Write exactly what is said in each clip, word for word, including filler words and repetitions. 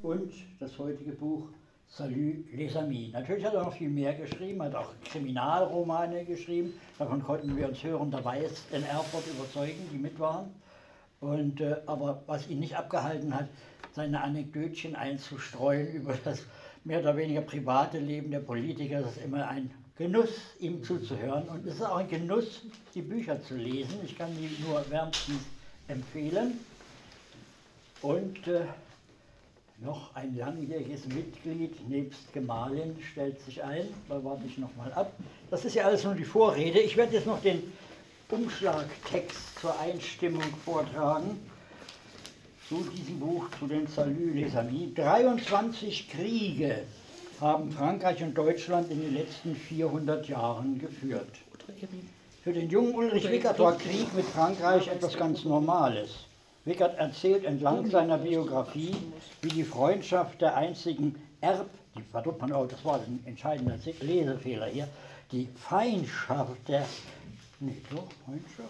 und das heutige Buch Salut les Amis. Natürlich hat er noch viel mehr geschrieben, hat auch Kriminalromane geschrieben. Davon konnten wir uns hörenderweise in Erfurt überzeugen, die mit waren. Und, äh, aber was ihn nicht abgehalten hat, seine Anekdötchen einzustreuen über das mehr oder weniger private Leben der Politiker, das ist immer ein Genuss, ihm zuzuhören. Und es ist auch ein Genuss, die Bücher zu lesen. Ich kann die nur wärmstens empfehlen. Und äh, noch ein langjähriges Mitglied nebst Gemahlin stellt sich ein. Da warte ich noch mal ab. Das ist ja alles nur die Vorrede. Ich werde jetzt noch den Umschlagtext zur Einstimmung vortragen zu diesem Buch, zu den Salut les Amis. dreiundzwanzig Kriege haben Frankreich und Deutschland in den letzten vierhundert Jahren geführt. Für den jungen Ulrich Wickert war Krieg mit Frankreich etwas ganz Normales. Wickert erzählt entlang seiner Biografie, wie die Freundschaft der einzigen Erb, die, pardon, oh, das war ein entscheidender Lesefehler hier, die Feindschaft der, nee, so, Freundschaft?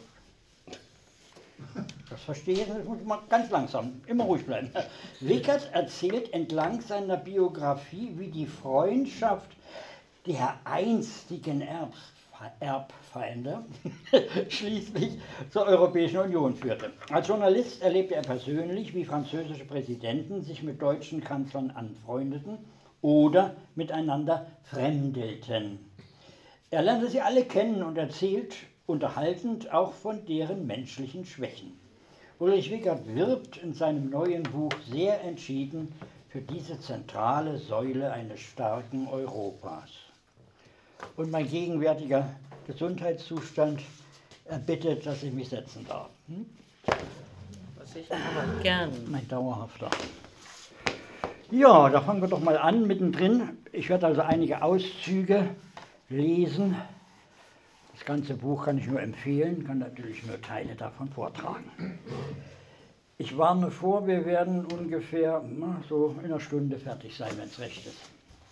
Das verstehe ich, das muss man ganz langsam, immer ruhig bleiben. Wickert erzählt entlang seiner Biografie, wie die Freundschaft der einstigen Erbs, Erbfeinde schließlich zur Europäischen Union führte. Als Journalist erlebte er persönlich, wie französische Präsidenten sich mit deutschen Kanzlern anfreundeten oder miteinander fremdelten. Er lernte sie alle kennen und erzählt unterhaltend auch von deren menschlichen Schwächen. Ulrich Wickert wirbt in seinem neuen Buch sehr entschieden für diese zentrale Säule eines starken Europas. Und mein gegenwärtiger Gesundheitszustand erbittet, dass ich mich setzen darf. Hm? Was ich aber gern. Mein dauerhafter. Ja, da fangen wir doch mal an mittendrin. Ich werde also einige Auszüge lesen. Das ganze Buch kann ich nur empfehlen, kann natürlich nur Teile davon vortragen. Ich warne vor, wir werden ungefähr na, so in einer Stunde fertig sein, wenn es recht ist.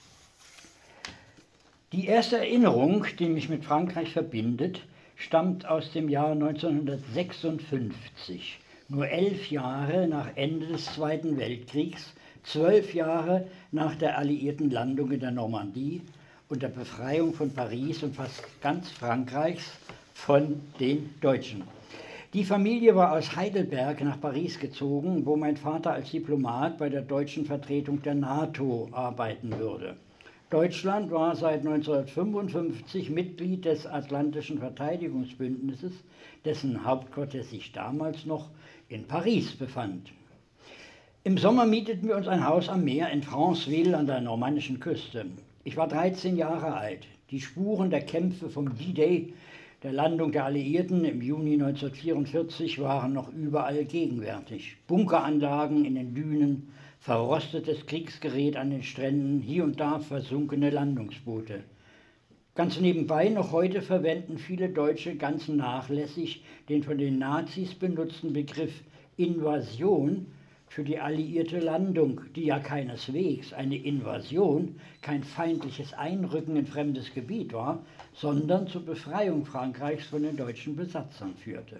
Die erste Erinnerung, die mich mit Frankreich verbindet, stammt aus dem Jahr neunzehnhundertsechsundfünfzig, nur elf Jahre nach Ende des Zweiten Weltkriegs, zwölf Jahre nach der alliierten Landung in der Normandie und der Befreiung von Paris und fast ganz Frankreichs von den Deutschen. Die Familie war aus Heidelberg nach Paris gezogen, wo mein Vater als Diplomat bei der deutschen Vertretung der NATO arbeiten würde. Deutschland war seit neunzehnhundertfünfundfünfzig Mitglied des Atlantischen Verteidigungsbündnisses, dessen Hauptquartier sich damals noch in Paris befand. Im Sommer mieteten wir uns ein Haus am Meer in Franceville an der normannischen Küste. Ich war dreizehn Jahre alt. Die Spuren der Kämpfe vom D-Day, der Landung der Alliierten im Juni neunzehnhundertvierundvierzig, waren noch überall gegenwärtig. Bunkeranlagen in den Dünen, verrostetes Kriegsgerät an den Stränden, hier und da versunkene Landungsboote. Ganz nebenbei, noch heute verwenden viele Deutsche ganz nachlässig den von den Nazis benutzten Begriff Invasion für die alliierte Landung, die ja keineswegs eine Invasion, kein feindliches Einrücken in fremdes Gebiet war, sondern zur Befreiung Frankreichs von den deutschen Besatzern führte.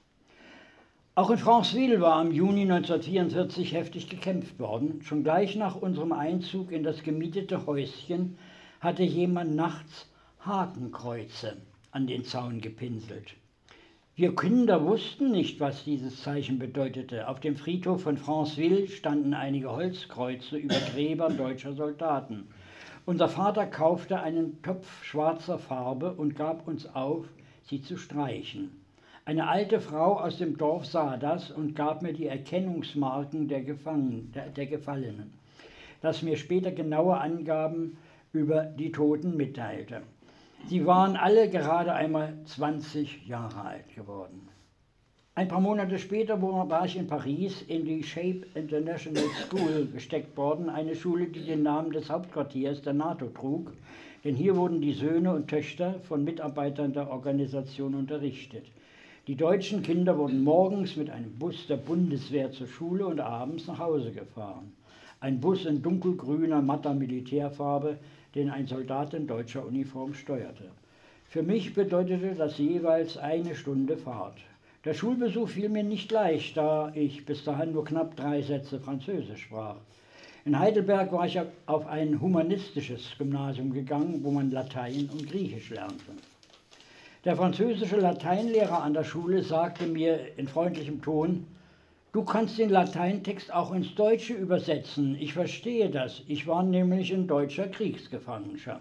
Auch in Franceville war im Juni neunzehnhundertvierundvierzig heftig gekämpft worden. Schon gleich nach unserem Einzug in das gemietete Häuschen hatte jemand nachts Hakenkreuze an den Zaun gepinselt. Wir Kinder wussten nicht, was dieses Zeichen bedeutete. Auf dem Friedhof von Franceville standen einige Holzkreuze über Gräber deutscher Soldaten. Unser Vater kaufte einen Topf schwarzer Farbe und gab uns auf, sie zu streichen. Eine alte Frau aus dem Dorf sah das und gab mir die Erkennungsmarken der Gefangenen, der, der Gefallenen, das mir später genaue Angaben über die Toten mitteilte. Sie waren alle gerade einmal zwanzig Jahre alt geworden. Ein paar Monate später war ich in Paris in die Shape International School gesteckt worden, eine Schule, die den Namen des Hauptquartiers der NATO trug, denn hier wurden die Söhne und Töchter von Mitarbeitern der Organisation unterrichtet. Die deutschen Kinder wurden morgens mit einem Bus der Bundeswehr zur Schule und abends nach Hause gefahren. Ein Bus in dunkelgrüner, matter Militärfarbe, den ein Soldat in deutscher Uniform steuerte. Für mich bedeutete das jeweils eine Stunde Fahrt. Der Schulbesuch fiel mir nicht leicht, da ich bis dahin nur knapp drei Sätze Französisch sprach. In Heidelberg war ich auf ein humanistisches Gymnasium gegangen, wo man Latein und Griechisch lernte. Der französische Lateinlehrer an der Schule sagte mir in freundlichem Ton: Du kannst den Lateintext auch ins Deutsche übersetzen, ich verstehe das, ich war nämlich in deutscher Kriegsgefangenschaft.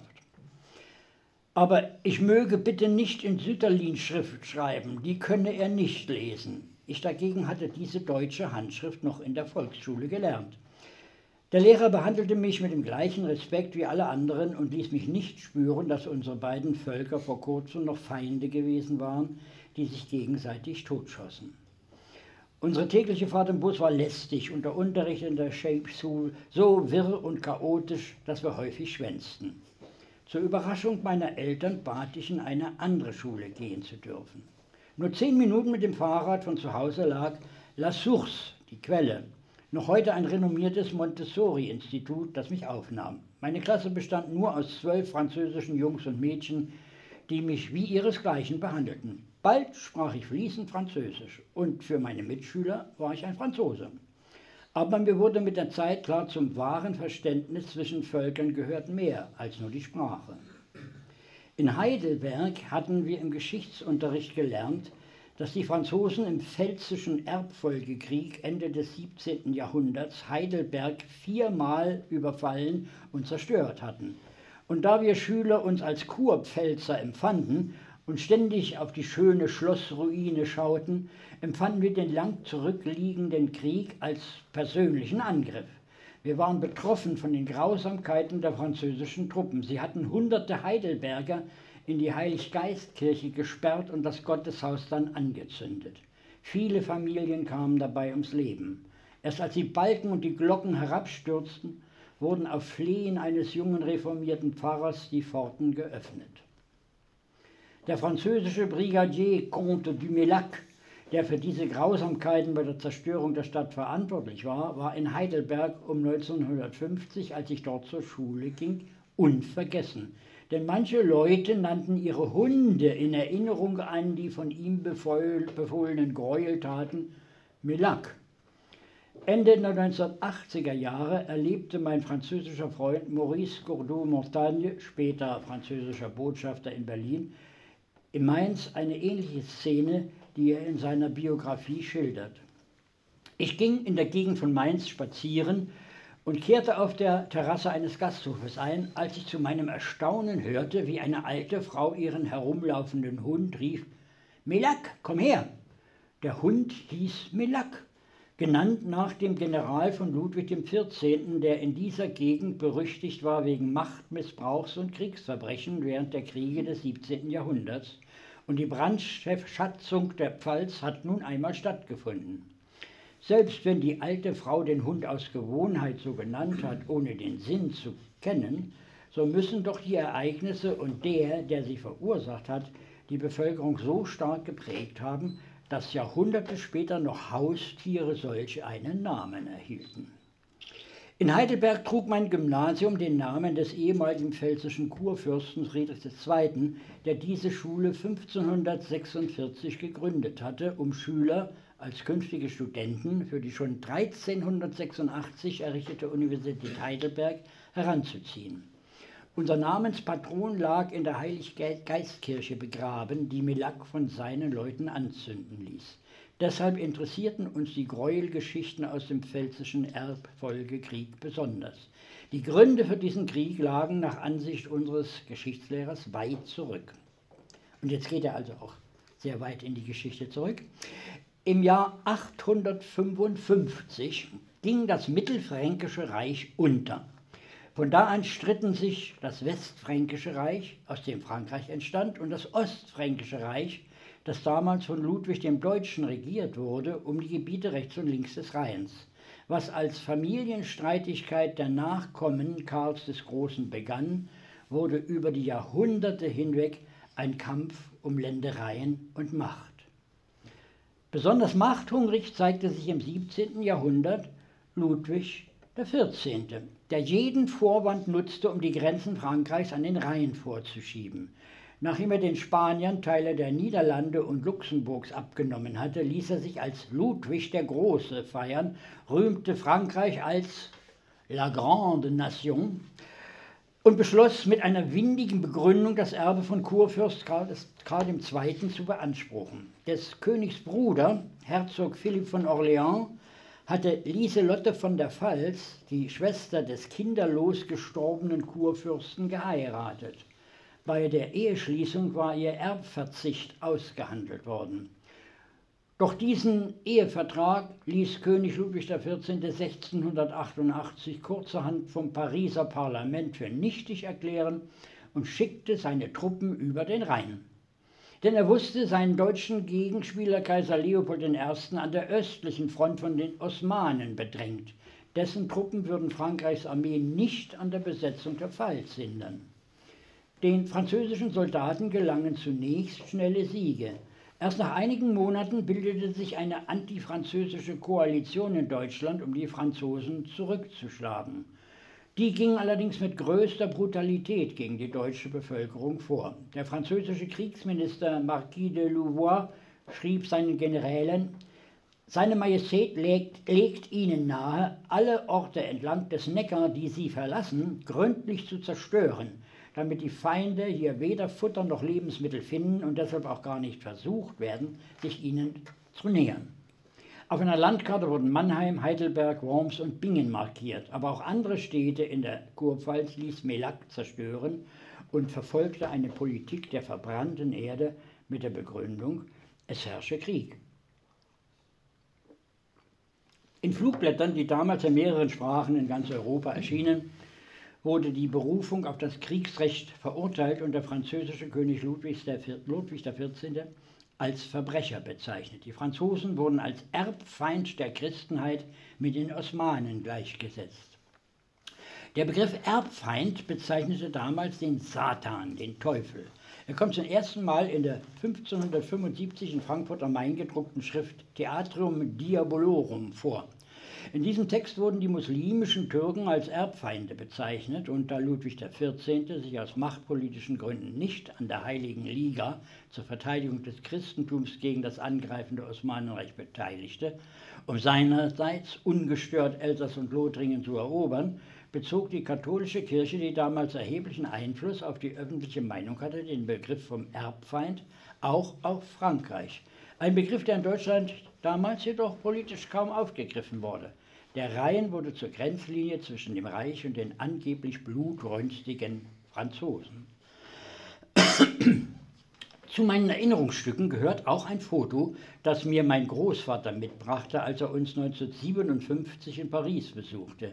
Aber ich möge bitte nicht in Sütterlin-Schrift schreiben, die könne er nicht lesen. Ich dagegen hatte diese deutsche Handschrift noch in der Volksschule gelernt. Der Lehrer behandelte mich mit dem gleichen Respekt wie alle anderen und ließ mich nicht spüren, dass unsere beiden Völker vor kurzem noch Feinde gewesen waren, die sich gegenseitig totschossen. Unsere tägliche Fahrt im Bus war lästig und der Unterricht in der Shape School so wirr und chaotisch, dass wir häufig schwänzten. Zur Überraschung meiner Eltern bat ich, in eine andere Schule gehen zu dürfen. Nur zehn Minuten mit dem Fahrrad von zu Hause lag La Source, die Quelle, noch heute ein renommiertes Montessori-Institut, das mich aufnahm. Meine Klasse bestand nur aus zwölf französischen Jungs und Mädchen, die mich wie ihresgleichen behandelten. Bald sprach ich fließend Französisch und für meine Mitschüler war ich ein Franzose. Aber mir wurde mit der Zeit klar, zum wahren Verständnis zwischen Völkern gehört mehr als nur die Sprache. In Heidelberg hatten wir im Geschichtsunterricht gelernt, dass die Franzosen im Pfälzischen Erbfolgekrieg Ende des siebzehnten Jahrhunderts Heidelberg viermal überfallen und zerstört hatten. Und da wir Schüler uns als Kurpfälzer empfanden und ständig auf die schöne Schlossruine schauten, empfanden wir den lang zurückliegenden Krieg als persönlichen Angriff. Wir waren betroffen von den Grausamkeiten der französischen Truppen. Sie hatten hunderte Heidelberger in die Heiliggeistkirche gesperrt und das Gotteshaus dann angezündet. Viele Familien kamen dabei ums Leben. Erst als die Balken und die Glocken herabstürzten, wurden auf Flehen eines jungen reformierten Pfarrers die Pforten geöffnet. Der französische Brigadier Comte du Mélac, der für diese Grausamkeiten bei der Zerstörung der Stadt verantwortlich war, war in Heidelberg um neunzehnhundertfünfzig, als ich dort zur Schule ging, unvergessen. Denn manche Leute nannten ihre Hunde in Erinnerung an die von ihm befohlenen Gräueltaten Mélac. Ende der neunzehnhundertachtziger Jahre erlebte mein französischer Freund Maurice Gourdeau-Montagne, später französischer Botschafter in Berlin, in Mainz eine ähnliche Szene, die er in seiner Biografie schildert. Ich ging in der Gegend von Mainz spazieren und kehrte auf der Terrasse eines Gasthofes ein, als ich zu meinem Erstaunen hörte, wie eine alte Frau ihren herumlaufenden Hund rief: Mélac, komm her! Der Hund hieß Mélac, genannt nach dem General von Ludwig dem vierzehnten., der in dieser Gegend berüchtigt war wegen Machtmissbrauchs und Kriegsverbrechen während der Kriege des siebzehnten Jahrhunderts. Und die Brandschatzung der Pfalz hat nun einmal stattgefunden. Selbst wenn die alte Frau den Hund aus Gewohnheit so genannt hat, ohne den Sinn zu kennen, so müssen doch die Ereignisse und der, der sie verursacht hat, die Bevölkerung so stark geprägt haben, dass Jahrhunderte später noch Haustiere solch einen Namen erhielten. In Heidelberg trug mein Gymnasium den Namen des ehemaligen pfälzischen Kurfürsten Friedrich der Zweite., der diese Schule fünfzehnhundertsechsundvierzig gegründet hatte, um Schüler als künftige Studenten für die schon dreizehnhundertsechsundachtzig errichtete Universität Heidelberg heranzuziehen. Unser Namenspatron lag in der Heiliggeistkirche begraben, die Mélac von seinen Leuten anzünden ließ. Deshalb interessierten uns die Gräuelgeschichten aus dem Pfälzischen Erbfolgekrieg besonders. Die Gründe für diesen Krieg lagen nach Ansicht unseres Geschichtslehrers weit zurück. Und jetzt geht er also auch sehr weit in die Geschichte zurück. Im Jahr achthundertfünfundfünfzig ging das Mittelfränkische Reich unter. Von da an stritten sich das Westfränkische Reich, aus dem Frankreich entstand, und das Ostfränkische Reich, das damals von Ludwig dem Deutschen regiert wurde, um die Gebiete rechts und links des Rheins. Was als Familienstreitigkeit der Nachkommen Karls des Großen begann, wurde über die Jahrhunderte hinweg ein Kampf um Ländereien und Macht. Besonders machthungrig zeigte sich im siebzehnten Jahrhundert Ludwig der vierzehnte., der jeden Vorwand nutzte, um die Grenzen Frankreichs an den Rhein vorzuschieben. Nachdem er den Spaniern Teile der Niederlande und Luxemburgs abgenommen hatte, ließ er sich als Ludwig der Große feiern, rühmte Frankreich als La Grande Nation, und beschloss mit einer windigen Begründung, das Erbe von Kurfürst Karl, Karl der Zweite zu beanspruchen. Des Königs Bruder, Herzog Philipp von Orléans, hatte Lieselotte von der Pfalz, die Schwester des kinderlos gestorbenen Kurfürsten, geheiratet. Bei der Eheschließung war ihr Erbverzicht ausgehandelt worden. Doch diesen Ehevertrag ließ König Ludwig der Vierzehnte. sechzehnhundertachtundachtzig kurzerhand vom Pariser Parlament für nichtig erklären und schickte seine Truppen über den Rhein. Denn er wusste seinen deutschen Gegenspieler Kaiser Leopold der Erste. An der östlichen Front von den Osmanen bedrängt. Dessen Truppen würden Frankreichs Armee nicht an der Besetzung der Pfalz hindern. Den französischen Soldaten gelangen zunächst schnelle Siege. Erst nach einigen Monaten bildete sich eine antifranzösische Koalition in Deutschland, um die Franzosen zurückzuschlagen. Die ging allerdings mit größter Brutalität gegen die deutsche Bevölkerung vor. Der französische Kriegsminister Marquis de Louvois schrieb seinen Generälen: Seine Majestät legt, legt ihnen nahe, alle Orte entlang des Neckar, die sie verlassen, gründlich zu zerstören, damit die Feinde hier weder Futter noch Lebensmittel finden und deshalb auch gar nicht versucht werden, sich ihnen zu nähern. Auf einer Landkarte wurden Mannheim, Heidelberg, Worms und Bingen markiert, aber auch andere Städte in der Kurpfalz ließ Mélac zerstören und verfolgte eine Politik der verbrannten Erde mit der Begründung, es herrsche Krieg. In Flugblättern, die damals in mehreren Sprachen in ganz Europa erschienen, wurde die Berufung auf das Kriegsrecht verurteilt und der französische König Ludwig der Vierzehnte. Als Verbrecher bezeichnet. Die Franzosen wurden als Erbfeind der Christenheit mit den Osmanen gleichgesetzt. Der Begriff Erbfeind bezeichnete damals den Satan, den Teufel. Er kommt zum ersten Mal in der fünfzehnhundertfünfundsiebzig in Frankfurt am Main gedruckten Schrift Theatrum Diabolorum vor. In diesem Text wurden die muslimischen Türken als Erbfeinde bezeichnet und da Ludwig der Vierzehnte. sich aus machtpolitischen Gründen nicht an der Heiligen Liga zur Verteidigung des Christentums gegen das angreifende Osmanenreich beteiligte, um seinerseits ungestört Elsass und Lothringen zu erobern, bezog die katholische Kirche, die damals erheblichen Einfluss auf die öffentliche Meinung hatte, den Begriff vom Erbfeind auch auf Frankreich. Ein Begriff, der in Deutschland damals jedoch politisch kaum aufgegriffen wurde. Der Rhein wurde zur Grenzlinie zwischen dem Reich und den angeblich blutrünstigen Franzosen. Zu meinen Erinnerungsstücken gehört auch ein Foto, das mir mein Großvater mitbrachte, als er uns neunzehnhundertsiebenundfünfzig in Paris besuchte.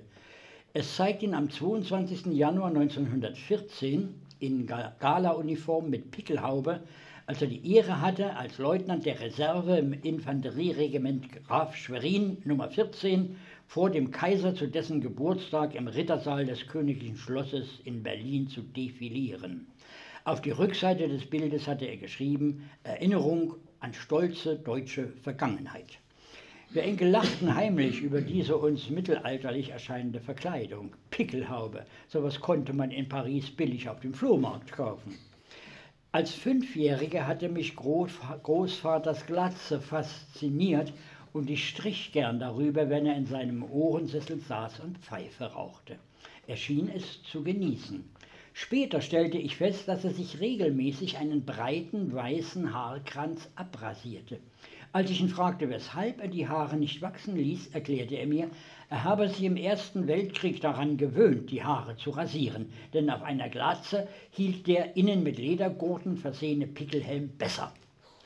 Es zeigt ihn am zweiundzwanzigsten Januar neunzehnhundertvierzehn in Gala-Uniform mit Pickelhaube, als er die Ehre hatte, als Leutnant der Reserve im Infanterieregiment Graf Schwerin Nummer vierzehn vor dem Kaiser zu dessen Geburtstag im Rittersaal des Königlichen Schlosses in Berlin zu defilieren. Auf die Rückseite des Bildes hatte er geschrieben: Erinnerung an stolze deutsche Vergangenheit. Wir Enkel lachten heimlich über diese uns mittelalterlich erscheinende Verkleidung. Pickelhaube, sowas konnte man in Paris billig auf dem Flohmarkt kaufen. Als Fünfjährige hatte mich Großvaters Glatze fasziniert und ich strich gern darüber, wenn er in seinem Ohrensessel saß und Pfeife rauchte. Er schien es zu genießen. Später stellte ich fest, dass er sich regelmäßig einen breiten weißen Haarkranz abrasierte. Als ich ihn fragte, weshalb er die Haare nicht wachsen ließ, erklärte er mir, er habe sich im Ersten Weltkrieg daran gewöhnt, die Haare zu rasieren, denn auf einer Glatze hielt der innen mit Ledergurten versehene Pickelhelm besser.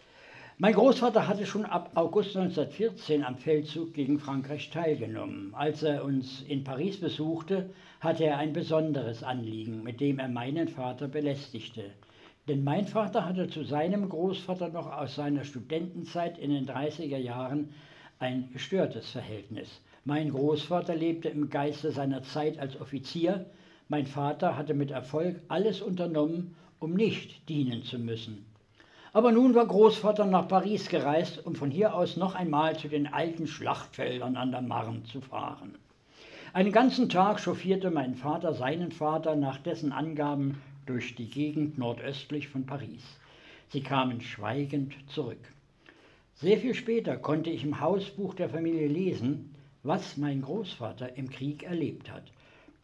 Mein Großvater hatte schon ab August neunzehnhundertvierzehn am Feldzug gegen Frankreich teilgenommen. Als er uns in Paris besuchte, hatte er ein besonderes Anliegen, mit dem er meinen Vater belästigte. Denn mein Vater hatte zu seinem Großvater noch aus seiner Studentenzeit in den dreißiger Jahren ein gestörtes Verhältnis. Mein Großvater lebte im Geiste seiner Zeit als Offizier. Mein Vater hatte mit Erfolg alles unternommen, um nicht dienen zu müssen. Aber nun war Großvater nach Paris gereist, um von hier aus noch einmal zu den alten Schlachtfeldern an der Marne zu fahren. Einen ganzen Tag chauffierte mein Vater seinen Vater nach dessen Angaben durch die Gegend nordöstlich von Paris. Sie kamen schweigend zurück. Sehr viel später konnte ich im Hausbuch der Familie lesen, was mein Großvater im Krieg erlebt hat.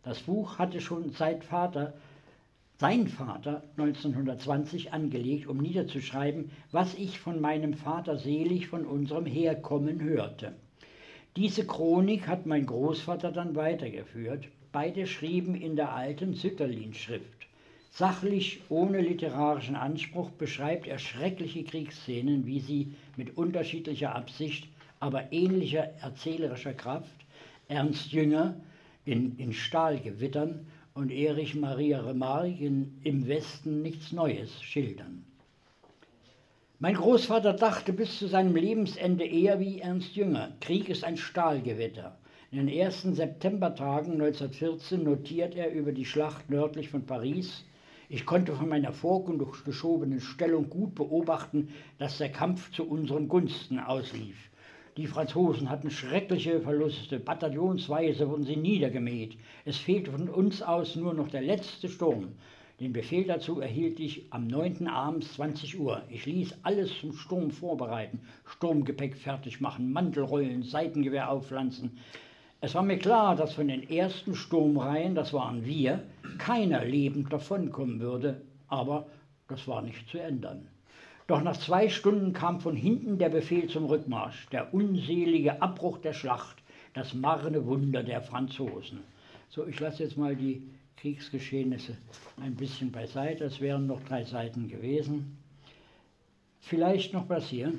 Das Buch hatte schon seit Vater, sein Vater neunzehnhundertzwanzig angelegt, um niederzuschreiben, was ich von meinem Vater selig von unserem Herkommen hörte. Diese Chronik hat mein Großvater dann weitergeführt. Beide schrieben in der alten Sütterlin-Schrift. Sachlich, ohne literarischen Anspruch, beschreibt er schreckliche Kriegsszenen, wie sie mit unterschiedlicher Absicht, aber ähnlicher erzählerischer Kraft Ernst Jünger in, in Stahlgewittern und Erich Maria Remarque in Im Westen nichts Neues schildern. Mein Großvater dachte bis zu seinem Lebensende eher wie Ernst Jünger. Krieg ist ein Stahlgewitter. In den ersten Septembertagen neunzehnhundertvierzehn notiert er über die Schlacht nördlich von Paris: Ich konnte von meiner vorgeschobenen Stellung gut beobachten, dass der Kampf zu unseren Gunsten auslief. Die Franzosen hatten schreckliche Verluste, bataillonsweise wurden sie niedergemäht. Es fehlte von uns aus nur noch der letzte Sturm. Den Befehl dazu erhielt ich am neunten abends zwanzig Uhr. Ich ließ alles zum Sturm vorbereiten, Sturmgepäck fertig machen, Mantel rollen, Seitengewehr aufpflanzen. Es war mir klar, dass von den ersten Sturmreihen, das waren wir, keiner lebend davonkommen würde, aber das war nicht zu ändern. Doch nach zwei Stunden kam von hinten der Befehl zum Rückmarsch, der unselige Abbruch der Schlacht, das marne Wunder der Franzosen. So, ich lasse jetzt mal die Kriegsgeschehnisse ein bisschen beiseite, es wären noch drei Seiten gewesen. Vielleicht noch was hier.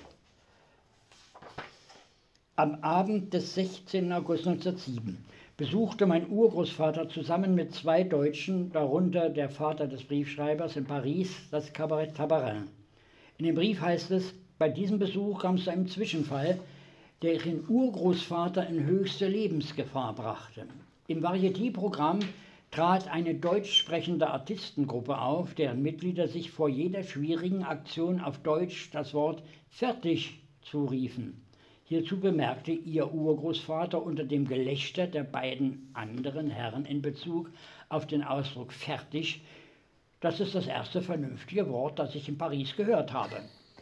Am Abend des sechzehnten August neunzehnhundertsieben besuchte mein Urgroßvater zusammen mit zwei Deutschen, darunter der Vater des Briefschreibers, in Paris das Kabarett Tabarin. In dem Brief heißt es, bei diesem Besuch kam es zu einem Zwischenfall, der ihren Urgroßvater in höchste Lebensgefahr brachte. Im Varieté-Programm trat eine deutsch sprechende Artistengruppe auf, deren Mitglieder sich vor jeder schwierigen Aktion auf Deutsch das Wort fertig zuriefen. Hierzu bemerkte ihr Urgroßvater unter dem Gelächter der beiden anderen Herren in Bezug auf den Ausdruck fertig: Das ist das erste vernünftige Wort, das ich in Paris gehört habe.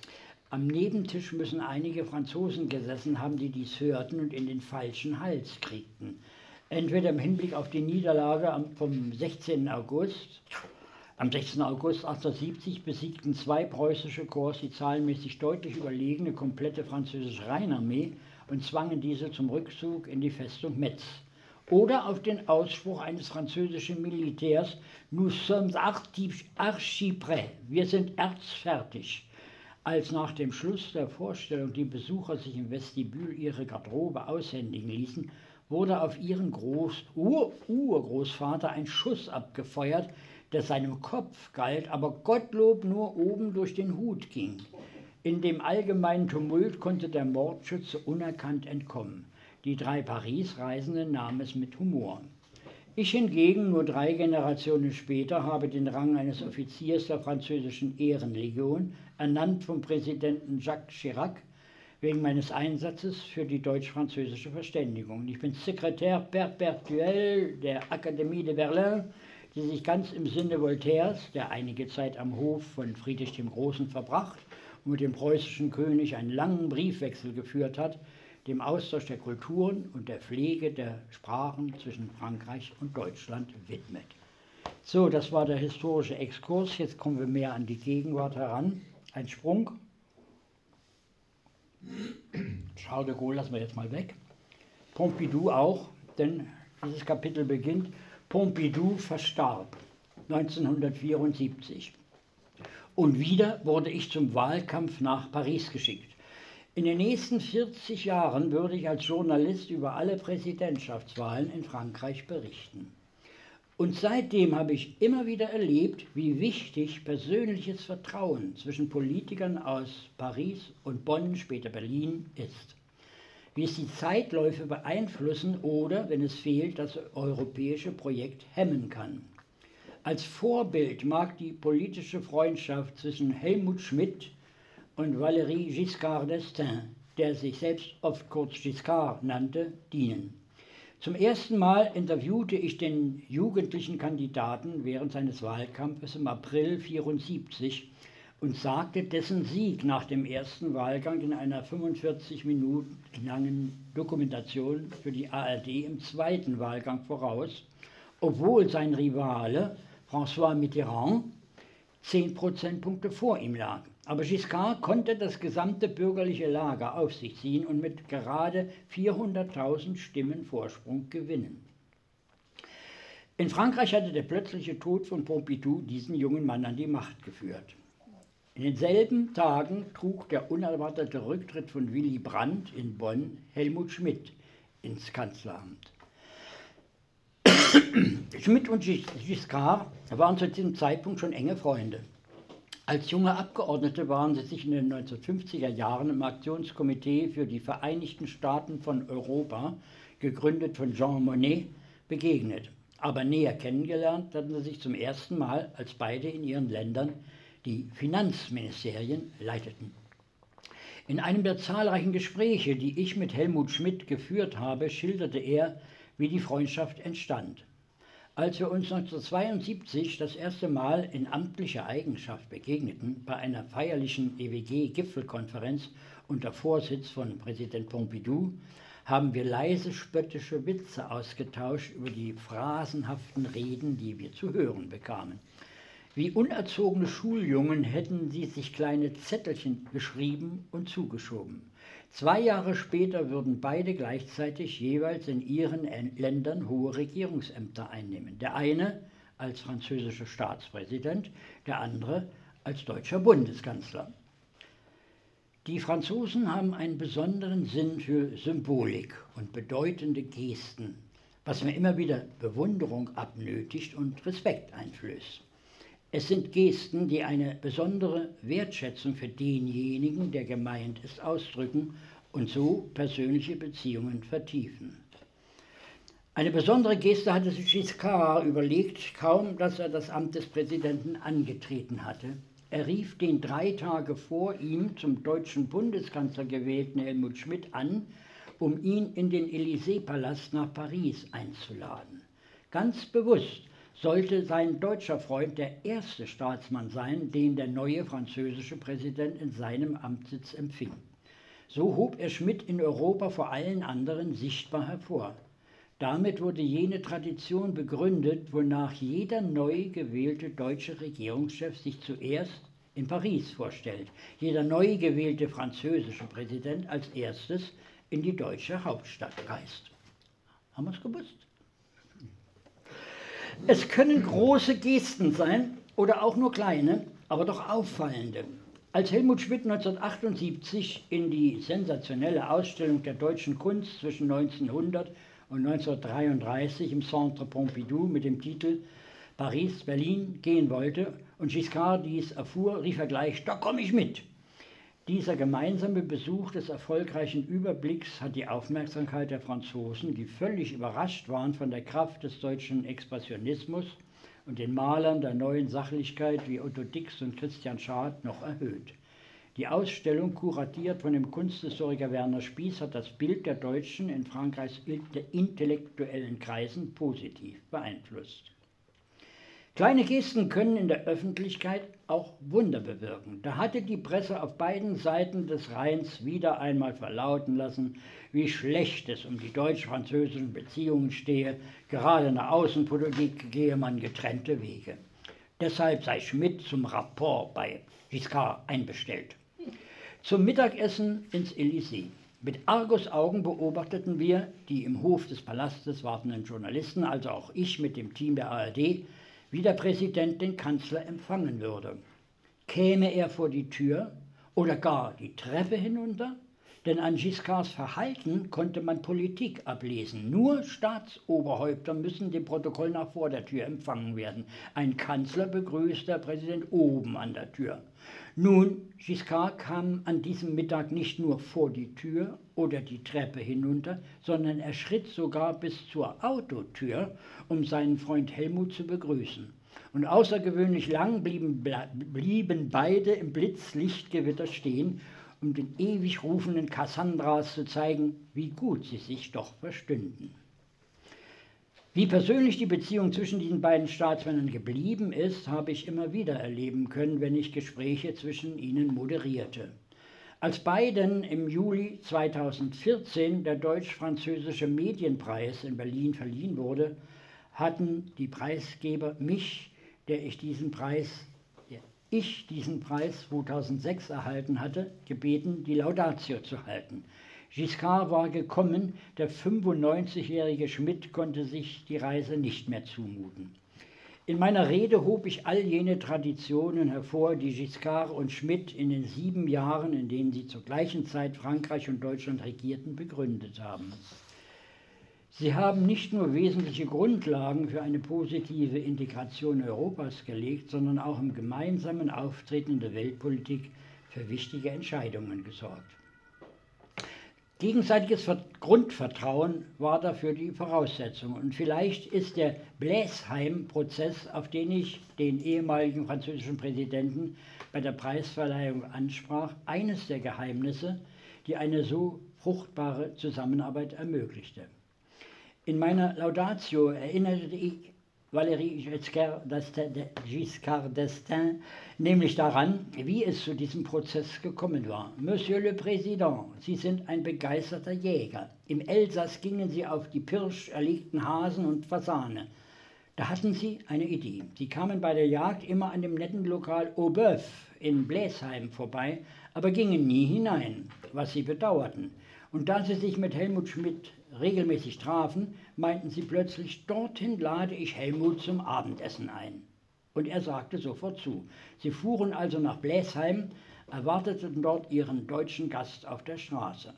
Am Nebentisch müssen einige Franzosen gesessen haben, die dies hörten und in den falschen Hals kriegten. Entweder im Hinblick auf die Niederlage vom sechzehnten August, am sechzehnten August achtzehnhundertsiebzig besiegten zwei preußische Korps die zahlenmäßig deutlich überlegene komplette französische Rheinarmee und zwangen diese zum Rückzug in die Festung Metz. Oder auf den Ausspruch eines französischen Militärs: Nous sommes archi prêts, wir sind erzfertig. Als nach dem Schluss der Vorstellung die Besucher sich im Vestibül ihre Garderobe aushändigen ließen, wurde auf ihren Groß Ur Urgroßvater ein Schuss abgefeuert, der seinem Kopf galt, aber Gottlob nur oben durch den Hut ging. In dem allgemeinen Tumult konnte der Mordschütze unerkannt entkommen. Die drei Paris-Reisenden nahmen es mit Humor. Ich hingegen, nur drei Generationen später, habe den Rang eines Offiziers der französischen Ehrenlegion, ernannt vom Präsidenten Jacques Chirac, wegen meines Einsatzes für die deutsch-französische Verständigung. Ich bin Sekretär perpetuell der Akademie de Berlin, die sich ganz im Sinne Voltaires, der einige Zeit am Hof von Friedrich dem Großen verbracht und mit dem preußischen König einen langen Briefwechsel geführt hat, dem Austausch der Kulturen und der Pflege der Sprachen zwischen Frankreich und Deutschland widmet. So, das war der historische Exkurs. Jetzt kommen wir mehr an die Gegenwart heran. Ein Sprung. Charles de Gaulle lassen wir jetzt mal weg. Pompidou auch, denn dieses Kapitel beginnt: Pompidou verstarb neunzehnhundertvierundsiebzig. Und wieder wurde ich zum Wahlkampf nach Paris geschickt. In den nächsten vierzig Jahren würde ich als Journalist über alle Präsidentschaftswahlen in Frankreich berichten. Und seitdem habe ich immer wieder erlebt, wie wichtig persönliches Vertrauen zwischen Politikern aus Paris und Bonn, später Berlin, ist. Wie es die Zeitläufe beeinflussen oder, wenn es fehlt, das europäische Projekt hemmen kann. Als Vorbild mag die politische Freundschaft zwischen Helmut Schmidt und Valéry Giscard d'Estaing, der sich selbst oft kurz Giscard nannte, dienen. Zum ersten Mal interviewte ich den jugendlichen Kandidaten während seines Wahlkampfes im April neunzehnhundertvierundsiebzig und sagte dessen Sieg nach dem ersten Wahlgang in einer fünfundvierzig Minuten langen Dokumentation für die A R D im zweiten Wahlgang voraus, obwohl sein Rivale François Mitterrand zehn Prozentpunkte vor ihm lag. Aber Giscard konnte das gesamte bürgerliche Lager auf sich ziehen und mit gerade vierhunderttausend Stimmen Vorsprung gewinnen. In Frankreich hatte der plötzliche Tod von Pompidou diesen jungen Mann an die Macht geführt. In denselben Tagen trug der unerwartete Rücktritt von Willy Brandt in Bonn Helmut Schmidt ins Kanzleramt. Schmidt und Giscard waren zu diesem Zeitpunkt schon enge Freunde. Als junge Abgeordnete waren sie sich in den neunzehnhundertfünfziger Jahren im Aktionskomitee für die Vereinigten Staaten von Europa, gegründet von Jean Monnet, begegnet. Aber näher kennengelernt hatten sie sich zum ersten Mal, als beide in ihren Ländern die Finanzministerien leiteten. In einem der zahlreichen Gespräche, die ich mit Helmut Schmidt geführt habe, schilderte er, wie die Freundschaft entstand. Als wir uns neunzehnhundertzweiundsiebzig das erste Mal in amtlicher Eigenschaft begegneten, bei einer feierlichen E W G-Gipfelkonferenz unter Vorsitz von Präsident Pompidou, haben wir leise spöttische Witze ausgetauscht über die phrasenhaften Reden, die wir zu hören bekamen. Wie unerzogene Schuljungen hätten sie sich kleine Zettelchen geschrieben und zugeschoben. Zwei Jahre später würden beide gleichzeitig jeweils in ihren Ländern hohe Regierungsämter einnehmen. Der eine als französischer Staatspräsident, der andere als deutscher Bundeskanzler. Die Franzosen haben einen besonderen Sinn für Symbolik und bedeutende Gesten, was mir immer wieder Bewunderung abnötigt und Respekt einflößt. Es sind Gesten, die eine besondere Wertschätzung für denjenigen, der gemeint ist, ausdrücken und so persönliche Beziehungen vertiefen. Eine besondere Geste hatte sich Giscard überlegt, kaum dass er das Amt des Präsidenten angetreten hatte. Er rief den drei Tage vor ihm zum deutschen Bundeskanzler gewählten Helmut Schmidt an, um ihn in den Élysée-Palast nach Paris einzuladen. Ganz bewusst sollte sein deutscher Freund der erste Staatsmann sein, den der neue französische Präsident in seinem Amtssitz empfing. So hob er Schmidt in Europa vor allen anderen sichtbar hervor. Damit wurde jene Tradition begründet, wonach jeder neu gewählte deutsche Regierungschef sich zuerst in Paris vorstellt, jeder neu gewählte französische Präsident als erstes in die deutsche Hauptstadt reist. Haben wir es gewusst? Es können große Gesten sein oder auch nur kleine, aber doch auffallende. Als Helmut Schmidt neunzehnhundertachtundsiebzig in die sensationelle Ausstellung der deutschen Kunst zwischen neunzehnhundert und neunzehnhundertdreiunddreißig im Centre Pompidou mit dem Titel Paris, Berlin gehen wollte und Giscard dies erfuhr, rief er gleich, da komme ich mit. Dieser gemeinsame Besuch des erfolgreichen Überblicks hat die Aufmerksamkeit der Franzosen, die völlig überrascht waren von der Kraft des deutschen Expressionismus und den Malern der neuen Sachlichkeit wie Otto Dix und Christian Schad, noch erhöht. Die Ausstellung, kuratiert von dem Kunsthistoriker Werner Spieß, hat das Bild der Deutschen in Frankreichs intellektuellen Kreisen positiv beeinflusst. Kleine Gesten können in der Öffentlichkeit auch Wunder bewirken. Da hatte die Presse auf beiden Seiten des Rheins wieder einmal verlauten lassen, wie schlecht es um die deutsch-französischen Beziehungen stehe. Gerade in der Außenpolitik gehe man getrennte Wege. Deshalb sei Schmidt zum Rapport bei Giscard einbestellt. Zum Mittagessen ins Élysée. Mit Argusaugen beobachteten wir die im Hof des Palastes wartenden Journalisten, also auch ich mit dem Team der A R D, wie der Präsident den Kanzler empfangen würde. Käme er vor die Tür oder gar die Treppe hinunter? Denn an Giscards Verhalten konnte man Politik ablesen. Nur Staatsoberhäupter müssen dem Protokoll nach vor der Tür empfangen werden. Ein Kanzler begrüßt der Präsident oben an der Tür. Nun, Giscard kam an diesem Mittag nicht nur vor die Tür oder die Treppe hinunter, sondern er schritt sogar bis zur Autotür, um seinen Freund Helmut zu begrüßen. Und außergewöhnlich lang blieben, blieben beide im Blitzlichtgewitter stehen, um den ewig rufenden Cassandras zu zeigen, wie gut sie sich doch verstünden. Wie persönlich die Beziehung zwischen diesen beiden Staatsmännern geblieben ist, habe ich immer wieder erleben können, wenn ich Gespräche zwischen ihnen moderierte. Als beiden im Juli zweitausendvierzehn der Deutsch-Französische Medienpreis in Berlin verliehen wurde, hatten die Preisgeber mich, der ich diesen Preis, der ich diesen Preis zweitausendsechs erhalten hatte, gebeten, die Laudatio zu halten. Giscard war gekommen, der fünfundneunzigjährige Schmidt konnte sich die Reise nicht mehr zumuten. In meiner Rede hob ich all jene Traditionen hervor, die Giscard und Schmidt in den sieben Jahren, in denen sie zur gleichen Zeit Frankreich und Deutschland regierten, begründet haben. Sie haben nicht nur wesentliche Grundlagen für eine positive Integration Europas gelegt, sondern auch im gemeinsamen Auftreten in der Weltpolitik für wichtige Entscheidungen gesorgt. Gegenseitiges Grundvertrauen war dafür die Voraussetzung. Und vielleicht ist der Bläsheim-Prozess, auf den ich den ehemaligen französischen Präsidenten bei der Preisverleihung ansprach, eines der Geheimnisse, die eine so fruchtbare Zusammenarbeit ermöglichte. In meiner Laudatio erinnerte ich Valéry Giscard d'Estaing nämlich daran, wie es zu diesem Prozess gekommen war. Monsieur le Président, Sie sind ein begeisterter Jäger. Im Elsass gingen Sie auf die Pirsch, erlegten Hasen und Fasane. Da hatten Sie eine Idee. Sie kamen bei der Jagd immer an dem netten Lokal Au Boeuf in Bläsheim vorbei, aber gingen nie hinein, was Sie bedauerten. Und da Sie sich mit Helmut Schmidt regelmäßig trafen, meinten sie plötzlich, dorthin lade ich Helmut zum Abendessen ein. Und er sagte sofort zu. Sie fuhren also nach Bläsheim, erwarteten dort ihren deutschen Gast auf der Straße.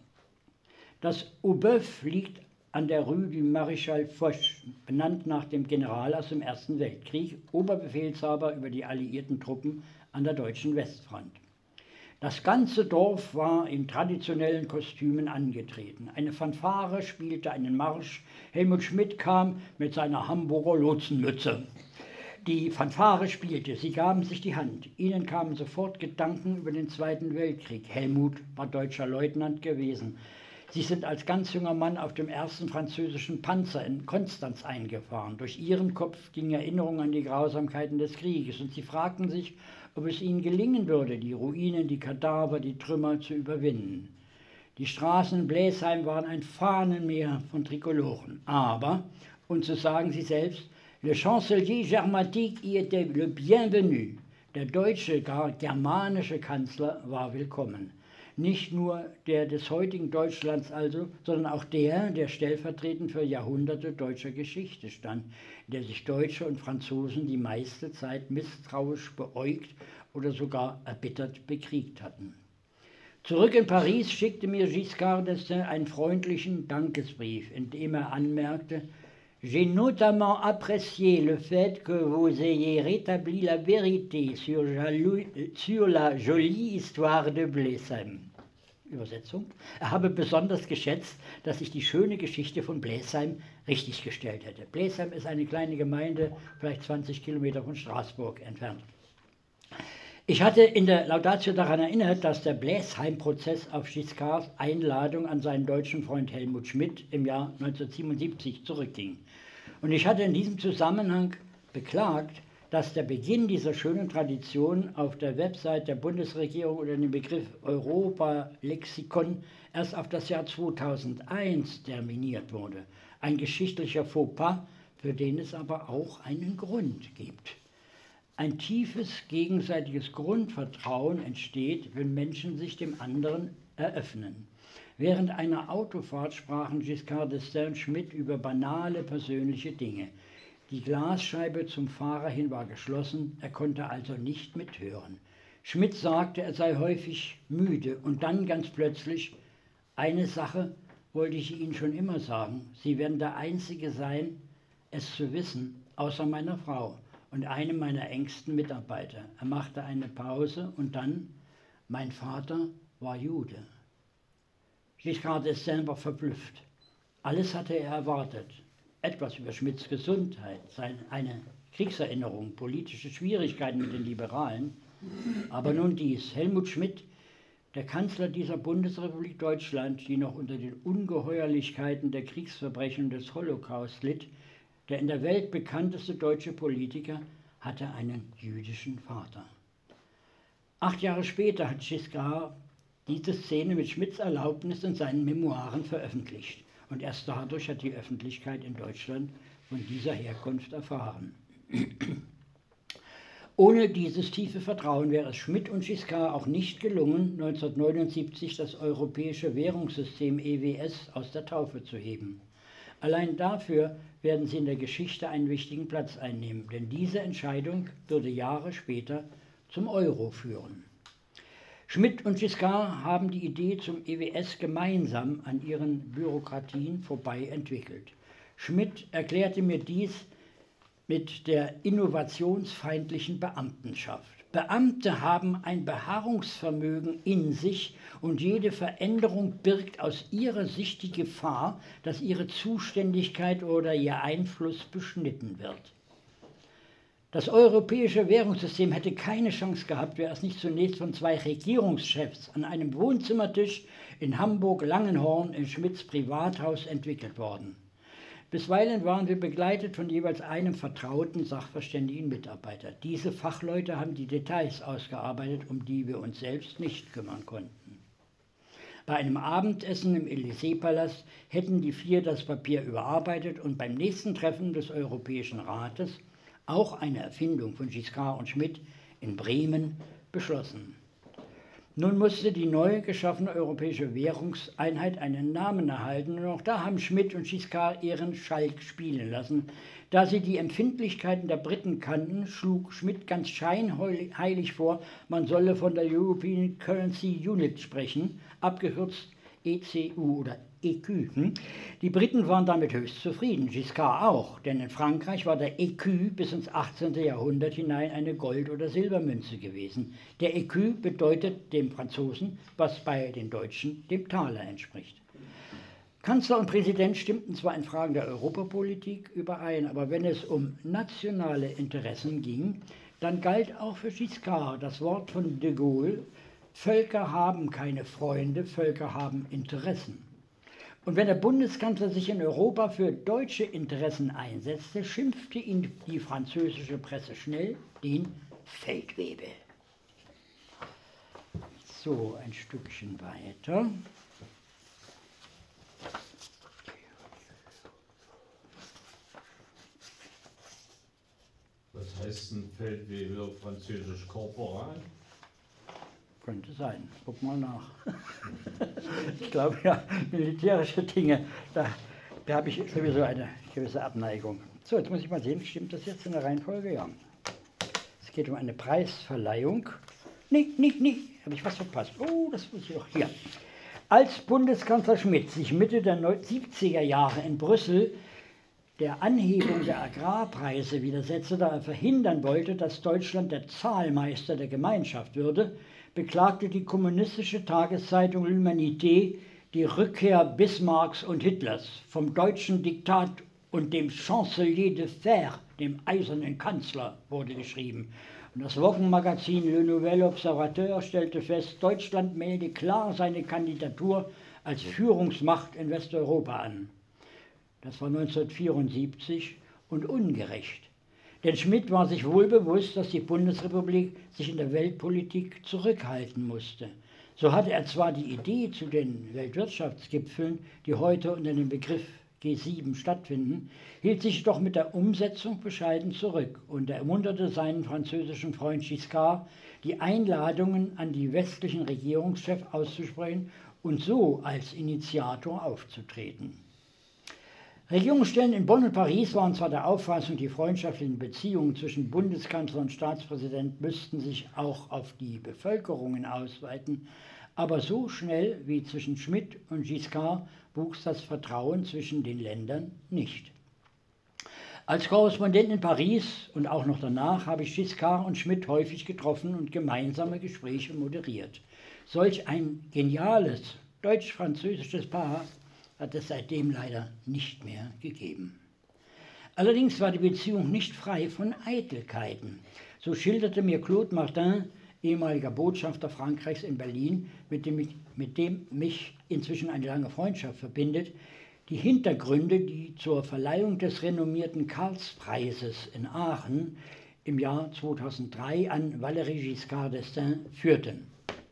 Das Au Boeuf liegt an der Rue du Maréchal Foch, benannt nach dem General aus dem Ersten Weltkrieg, Oberbefehlshaber über die alliierten Truppen an der deutschen Westfront. Das ganze Dorf war in traditionellen Kostümen angetreten. Eine Fanfare spielte einen Marsch. Helmut Schmidt kam mit seiner Hamburger Lotsenmütze. Die Fanfare spielte, sie gaben sich die Hand. Ihnen kamen sofort Gedanken über den Zweiten Weltkrieg. Helmut war deutscher Leutnant gewesen. Sie sind als ganz junger Mann auf dem ersten französischen Panzer in Konstanz eingefahren. Durch ihren Kopf ging Erinnerung an die Grausamkeiten des Krieges und sie fragten sich, ob es ihnen gelingen würde, die Ruinen, die Kadaver, die Trümmer zu überwinden. Die Straßen in Bläsheim waren ein Fahnenmeer von Trikoloren. Aber, und so sagen sie selbst, le chancelier germatique y était le bienvenu. Der deutsche, gar germanische Kanzler war willkommen. Nicht nur der des heutigen Deutschlands also, sondern auch der, der stellvertretend für Jahrhunderte deutscher Geschichte stand, in der sich Deutsche und Franzosen die meiste Zeit misstrauisch beäugt oder sogar erbittert bekriegt hatten. Zurück in Paris schickte mir Giscard d'Estaing einen freundlichen Dankesbrief, in dem er anmerkte, J'ai notamment apprécié le fait que vous ayez rétabli la vérité sur, sur la jolie histoire de Bläsheim. Übersetzung. Er habe besonders geschätzt, dass ich die schöne Geschichte von Bläsheim richtiggestellt hätte. Bläsheim ist eine kleine Gemeinde, vielleicht zwanzig Kilometer von Straßburg entfernt. Ich hatte in der Laudatio daran erinnert, dass der Bläsheim-Prozess auf Giscards Einladung an seinen deutschen Freund Helmut Schmidt im Jahr neunzehnhundertsiebenundsiebzig zurückging. Und ich hatte in diesem Zusammenhang beklagt, dass der Beginn dieser schönen Tradition auf der Website der Bundesregierung unter dem Begriff Europa-Lexikon erst auf das Jahr zweitausendeins terminiert wurde. Ein geschichtlicher Fauxpas, für den es aber auch einen Grund gibt. Ein tiefes gegenseitiges Grundvertrauen entsteht, wenn Menschen sich dem anderen eröffnen. Während einer Autofahrt sprachen Giscard d'Estaing und Schmidt über banale persönliche Dinge. Die Glasscheibe zum Fahrer hin war geschlossen, er konnte also nicht mithören. Schmidt sagte, er sei häufig müde und dann ganz plötzlich, eine Sache wollte ich Ihnen schon immer sagen, Sie werden der Einzige sein, es zu wissen, außer meiner Frau und einem meiner engsten Mitarbeiter. Er machte eine Pause und dann, mein Vater war Jude. Giscard d'Estaing war verblüfft. Alles hatte er erwartet. Etwas über Schmidts Gesundheit, eine Kriegserinnerung, politische Schwierigkeiten mit den Liberalen. Aber nun dies, Helmut Schmidt, der Kanzler dieser Bundesrepublik Deutschland, die noch unter den Ungeheuerlichkeiten der Kriegsverbrechen des Holocaust litt, der in der Welt bekannteste deutsche Politiker, hatte einen jüdischen Vater. Acht Jahre später hat Giscard diese Szene mit Schmidts Erlaubnis in seinen Memoiren veröffentlicht. Und erst dadurch hat die Öffentlichkeit in Deutschland von dieser Herkunft erfahren. Ohne dieses tiefe Vertrauen wäre es Schmidt und Giscard auch nicht gelungen, neunzehnhundertneunundsiebzig das europäische Währungssystem E W S aus der Taufe zu heben. Allein dafür werden sie in der Geschichte einen wichtigen Platz einnehmen, denn diese Entscheidung würde Jahre später zum Euro führen. Schmidt und Giscard haben die Idee zum E W S gemeinsam an ihren Bürokratien vorbei entwickelt. Schmidt erklärte mir dies mit der innovationsfeindlichen Beamtenschaft. Beamte haben ein Beharrungsvermögen in sich und jede Veränderung birgt aus ihrer Sicht die Gefahr, dass ihre Zuständigkeit oder ihr Einfluss beschnitten wird. Das europäische Währungssystem hätte keine Chance gehabt, wäre es nicht zunächst von zwei Regierungschefs an einem Wohnzimmertisch in Hamburg-Langenhorn in Schmidts Privathaus entwickelt worden. Bisweilen waren wir begleitet von jeweils einem vertrauten sachverständigen Mitarbeiter. Diese Fachleute haben die Details ausgearbeitet, um die wir uns selbst nicht kümmern konnten. Bei einem Abendessen im Élysée-Palast hätten die vier das Papier überarbeitet und beim nächsten Treffen des Europäischen Rates, auch eine Erfindung von Giscard und Schmidt, in Bremen beschlossen. Nun musste die neu geschaffene europäische Währungseinheit einen Namen erhalten und auch da haben Schmidt und Giscard ihren Schalk spielen lassen. Da sie die Empfindlichkeiten der Briten kannten, schlug Schmidt ganz scheinheilig vor, man solle von der European Currency Unit sprechen, abgekürzt E C U oder E Q. Die Briten waren damit höchst zufrieden, Giscard auch, denn in Frankreich war der Écu bis ins achtzehnte Jahrhundert hinein eine Gold- oder Silbermünze gewesen. Der Écu bedeutet dem Franzosen, was bei den Deutschen dem Taler entspricht. Kanzler und Präsident stimmten zwar in Fragen der Europapolitik überein, aber wenn es um nationale Interessen ging, dann galt auch für Giscard das Wort von de Gaulle: Völker haben keine Freunde, Völker haben Interessen. Und wenn der Bundeskanzler sich in Europa für deutsche Interessen einsetzte, schimpfte ihn die französische Presse schnell den Feldwebel. So, ein Stückchen weiter. Was heißt ein Feldwebel auf Französisch? Korporal? Könnte sein. Guck mal nach. Ich glaube ja, militärische Dinge, da, da habe ich sowieso eine gewisse Abneigung. So, jetzt muss ich mal sehen, stimmt das jetzt in der Reihenfolge? Ja. Es geht um eine Preisverleihung. Nee, nee, nee, habe ich was verpasst. Oh, das muss ich doch hier. Als Bundeskanzler Schmidt sich Mitte der siebziger Jahre in Brüssel der Anhebung der Agrarpreise widersetzte, da er verhindern wollte, dass Deutschland der Zahlmeister der Gemeinschaft würde, beklagte die kommunistische Tageszeitung L'Humanité die Rückkehr Bismarcks und Hitlers. Vom deutschen Diktat und dem Chancelier de Fer, dem eisernen Kanzler, wurde geschrieben. Und das Wochenmagazin Le Nouvel Observateur stellte fest, Deutschland melde klar seine Kandidatur als Führungsmacht in Westeuropa an. Das war neunzehnhundertvierundsiebzig und ungerecht. Denn Schmidt war sich wohl bewusst, dass die Bundesrepublik sich in der Weltpolitik zurückhalten musste. So hatte er zwar die Idee zu den Weltwirtschaftsgipfeln, die heute unter dem Begriff G sieben stattfinden, hielt sich doch mit der Umsetzung bescheiden zurück und er ermunterte seinen französischen Freund Giscard, die Einladungen an die westlichen Regierungschefs auszusprechen und so als Initiator aufzutreten. Regierungsstellen in Bonn und Paris waren zwar der Auffassung, die freundschaftlichen Beziehungen zwischen Bundeskanzler und Staatspräsident müssten sich auch auf die Bevölkerungen ausweiten, aber so schnell wie zwischen Schmidt und Giscard wuchs das Vertrauen zwischen den Ländern nicht. Als Korrespondent in Paris und auch noch danach habe ich Giscard und Schmidt häufig getroffen und gemeinsame Gespräche moderiert. Solch ein geniales deutsch-französisches Paar hat es seitdem leider nicht mehr gegeben. Allerdings war die Beziehung nicht frei von Eitelkeiten. So schilderte mir Claude Martin, ehemaliger Botschafter Frankreichs in Berlin, mit dem, ich, mit dem mich inzwischen eine lange Freundschaft verbindet, Die Hintergründe, die zur Verleihung des renommierten Karlspreises in Aachen im Jahr zweitausenddrei an Valéry Giscard d'Estaing führten.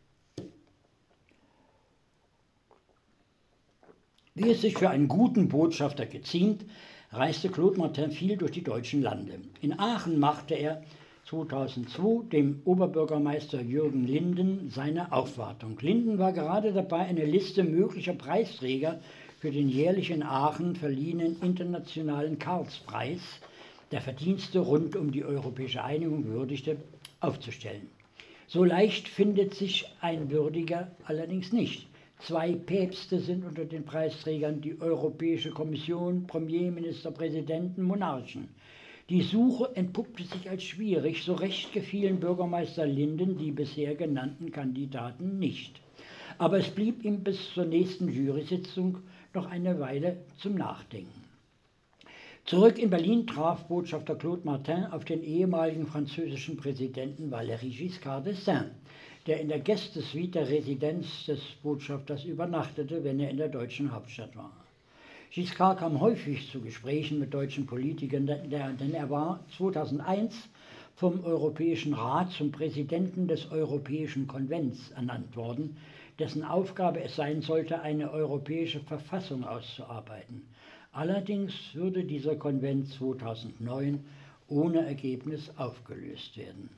Wie es sich für einen guten Botschafter geziemt, reiste Claude Martin viel durch die deutschen Lande. In Aachen machte er zweitausendzwei dem Oberbürgermeister Jürgen Linden seine Aufwartung. Linden war gerade dabei, eine Liste möglicher Preisträger für den jährlich in Aachen verliehenen internationalen Karlspreis, der Verdienste rund um die europäische Einigung würdigte, aufzustellen. So leicht findet sich ein Würdiger allerdings nicht. Zwei Päpste sind unter den Preisträgern, die Europäische Kommission, Premierminister, Präsidenten, Monarchen. Die Suche entpuppte sich als schwierig, so recht gefielen Bürgermeister Linden die bisher genannten Kandidaten nicht. Aber es blieb ihm bis zur nächsten Jury-Sitzung noch eine Weile zum Nachdenken. Zurück in Berlin traf Botschafter Claude Martin auf den ehemaligen französischen Präsidenten Valéry Giscard d'Estaing, der in der Gästesuite der Residenz des Botschafters übernachtete, wenn er in der deutschen Hauptstadt war. Giscard kam häufig zu Gesprächen mit deutschen Politikern, denn er war zweitausendeins vom Europäischen Rat zum Präsidenten des Europäischen Konvents ernannt worden, dessen Aufgabe es sein sollte, eine europäische Verfassung auszuarbeiten. Allerdings würde dieser Konvent zweitausendneun ohne Ergebnis aufgelöst werden.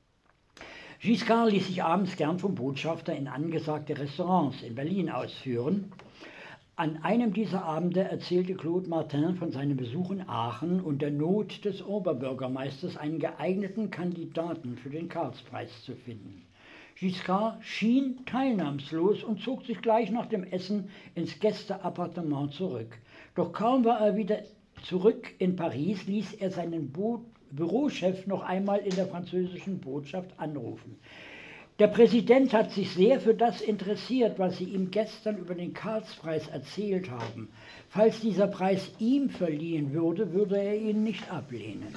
Giscard ließ sich abends gern vom Botschafter in angesagte Restaurants in Berlin ausführen. An einem dieser Abende erzählte Claude Martin von seinem Besuch in Aachen und der Not des Oberbürgermeisters, einen geeigneten Kandidaten für den Karlspreis zu finden. Giscard schien teilnahmslos und zog sich gleich nach dem Essen ins Gästeappartement zurück. Doch kaum war er wieder zurück in Paris, ließ er seinen Bo Bürochef noch einmal in der französischen Botschaft anrufen. Der Präsident hat sich sehr für das interessiert, was Sie ihm gestern über den Karlspreis erzählt haben. Falls dieser Preis ihm verliehen würde, würde er ihn nicht ablehnen.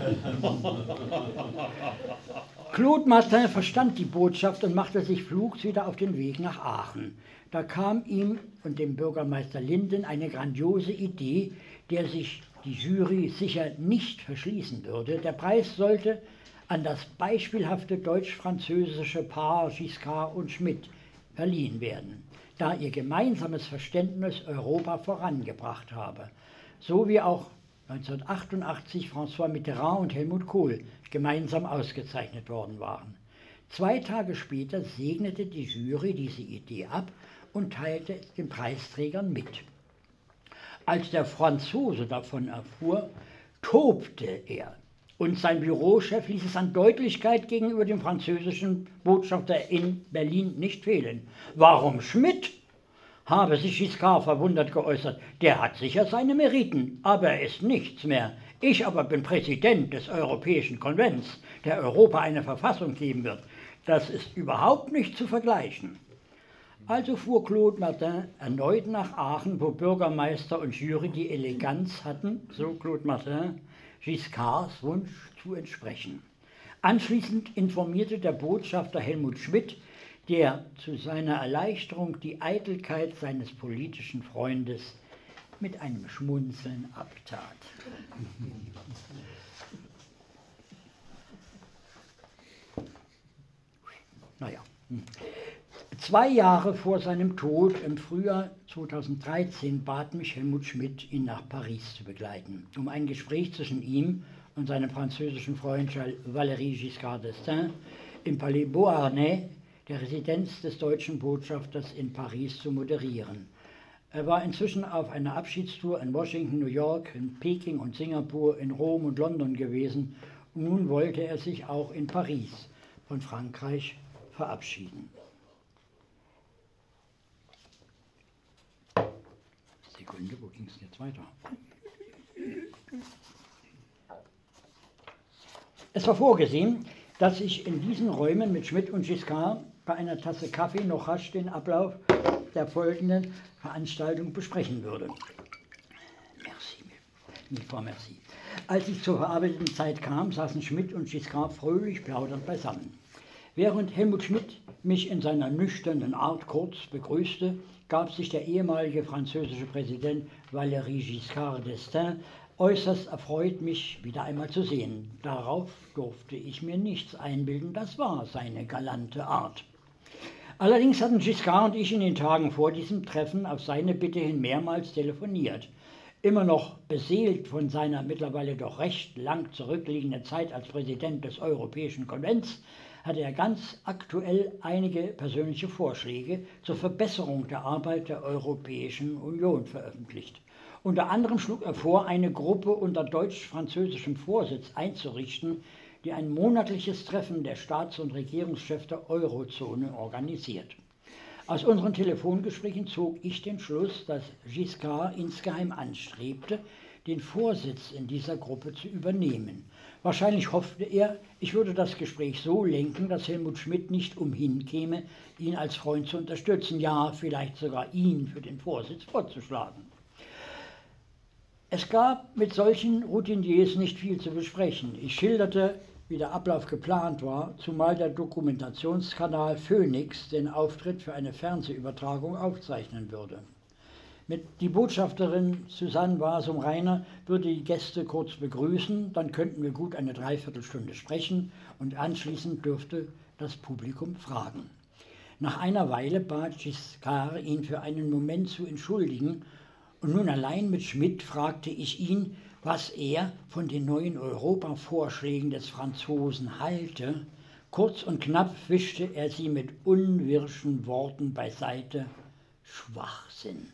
Claude Martin verstand die Botschaft und machte sich flugs wieder auf den Weg nach Aachen. Da kam ihm und dem Bürgermeister Linden eine grandiose Idee, der sich die Jury sicher nicht verschließen würde. Der Preis sollte an das beispielhafte deutsch-französische Paar Giscard und Schmidt verliehen werden, da ihr gemeinsames Verständnis Europa vorangebracht habe, so wie auch neunzehnhundertachtundachtzig François Mitterrand und Helmut Kohl gemeinsam ausgezeichnet worden waren. Zwei Tage später segnete die Jury diese Idee ab und teilte es den Preisträgern mit. Als der Franzose davon erfuhr, tobte er. Und sein Bürochef ließ es an Deutlichkeit gegenüber dem französischen Botschafter in Berlin nicht fehlen. Warum Schmidt? Habe sich Giscard verwundert geäußert. Der hat sicher seine Meriten, aber er ist nichts mehr. Ich aber bin Präsident des Europäischen Konvents, der Europa eine Verfassung geben wird. Das ist überhaupt nicht zu vergleichen. Also fuhr Claude Martin erneut nach Aachen, wo Bürgermeister und Jury die Eleganz hatten, so Claude Martin, Giscards Wunsch zu entsprechen. Anschließend informierte der Botschafter Helmut Schmidt, der zu seiner Erleichterung die Eitelkeit seines politischen Freundes mit einem Schmunzeln abtat. Naja. Zwei Jahre vor seinem Tod im Frühjahr zweitausenddreizehn bat mich Helmut Schmidt, ihn nach Paris zu begleiten, um ein Gespräch zwischen ihm und seinem französischen Freund Valéry Giscard d'Estaing im Palais Beauharnais, der Residenz des deutschen Botschafters in Paris, zu moderieren. Er war inzwischen auf einer Abschiedstour in Washington, New York, in Peking und Singapur, in Rom und London gewesen und nun wollte er sich auch in Paris von Frankreich verabschieden. Sekunde, wo ging es jetzt weiter? Es war vorgesehen, dass ich in diesen Räumen mit Schmidt und Giscard bei einer Tasse Kaffee noch rasch den Ablauf der folgenden Veranstaltung besprechen würde. Merci, mille fois merci. Als ich zur verarbeiteten Zeit kam, saßen Schmidt und Giscard fröhlich plaudernd beisammen. Während Helmut Schmidt mich in seiner nüchternen Art kurz begrüßte, gab sich der ehemalige französische Präsident Valéry Giscard d'Estaing äußerst erfreut, mich wieder einmal zu sehen. Darauf durfte ich mir nichts einbilden, das war seine galante Art. Allerdings hatten Giscard und ich in den Tagen vor diesem Treffen auf seine Bitte hin mehrmals telefoniert. Immer noch beseelt von seiner mittlerweile doch recht lang zurückliegenden Zeit als Präsident des Europäischen Konvents, hatte er ganz aktuell einige persönliche Vorschläge zur Verbesserung der Arbeit der Europäischen Union veröffentlicht. Unter anderem schlug er vor, eine Gruppe unter deutsch-französischem Vorsitz einzurichten, die ein monatliches Treffen der Staats- und Regierungschefs der Eurozone organisiert. Aus unseren Telefongesprächen zog ich den Schluss, dass Giscard insgeheim anstrebte, den Vorsitz in dieser Gruppe zu übernehmen. Wahrscheinlich hoffte er, ich würde das Gespräch so lenken, dass Helmut Schmidt nicht umhin käme, ihn als Freund zu unterstützen, ja, vielleicht sogar ihn für den Vorsitz vorzuschlagen. Es gab mit solchen Routiniers nicht viel zu besprechen. Ich schilderte, wie der Ablauf geplant war, zumal der Dokumentationskanal Phoenix den Auftritt für eine Fernsehübertragung aufzeichnen würde. Mit die Botschafterin Susanne Wasum-Reiner würde die Gäste kurz begrüßen, dann könnten wir gut eine Dreiviertelstunde sprechen und anschließend dürfte das Publikum fragen. Nach einer Weile bat Giscard, ihn für einen Moment zu entschuldigen, und nun allein mit Schmidt fragte ich ihn, was er von den neuen Europavorschlägen des Franzosen halte. Kurz und knapp wischte er sie mit unwirschen Worten beiseite: Schwachsinn.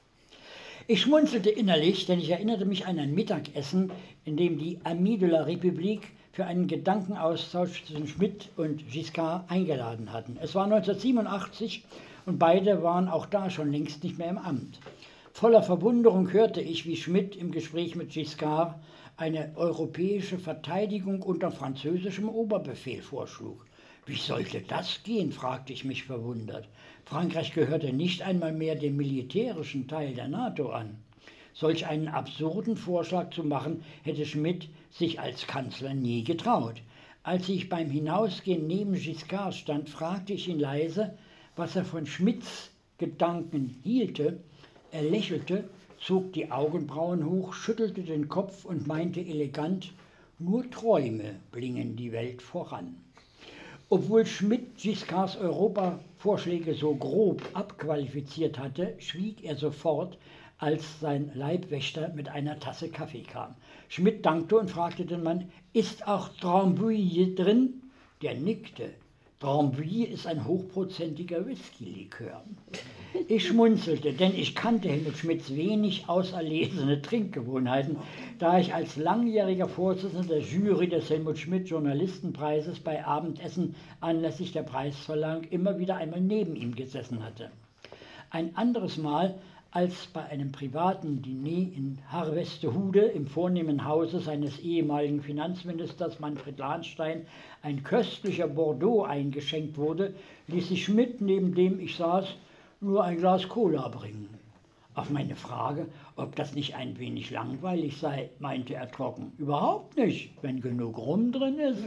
Ich schmunzelte innerlich, denn ich erinnerte mich an ein Mittagessen, in dem die Amis de la République für einen Gedankenaustausch zwischen Schmidt und Giscard eingeladen hatten. Es war neunzehnhundertsiebenundachtzig und beide waren auch da schon längst nicht mehr im Amt. Voller Verwunderung hörte ich, wie Schmidt im Gespräch mit Giscard eine europäische Verteidigung unter französischem Oberbefehl vorschlug. Wie sollte das gehen, fragte ich mich verwundert. Frankreich gehörte nicht einmal mehr dem militärischen Teil der NATO an. Solch einen absurden Vorschlag zu machen, hätte Schmidt sich als Kanzler nie getraut. Als ich beim Hinausgehen neben Giscard stand, fragte ich ihn leise, was er von Schmidts Gedanken hielte. Er lächelte, zog die Augenbrauen hoch, schüttelte den Kopf und meinte elegant: Nur Träume bringen die Welt voran. Obwohl Schmidt Giscards Europavorschläge so grob abqualifiziert hatte, schwieg er sofort, als sein Leibwächter mit einer Tasse Kaffee kam. Schmidt dankte und fragte den Mann: Ist auch Drambuie drin? Der nickte. Drambuie ist ein hochprozentiger Whisky-Likör. Ich schmunzelte, denn ich kannte Helmut Schmidts wenig auserlesene Trinkgewohnheiten, da ich als langjähriger Vorsitzender der Jury des Helmut Schmidt Journalistenpreises bei Abendessen anlässlich der Preisverleihung immer wieder einmal neben ihm gesessen hatte. Ein anderes Mal, als bei einem privaten Diner in Harvestehude im vornehmen Hause seines ehemaligen Finanzministers Manfred Lahnstein ein köstlicher Bordeaux eingeschenkt wurde, ließ sich Schmidt, neben dem ich saß, nur ein Glas Cola bringen. Auf meine Frage, ob das nicht ein wenig langweilig sei, meinte er trocken: Überhaupt nicht, wenn genug Rum drin ist.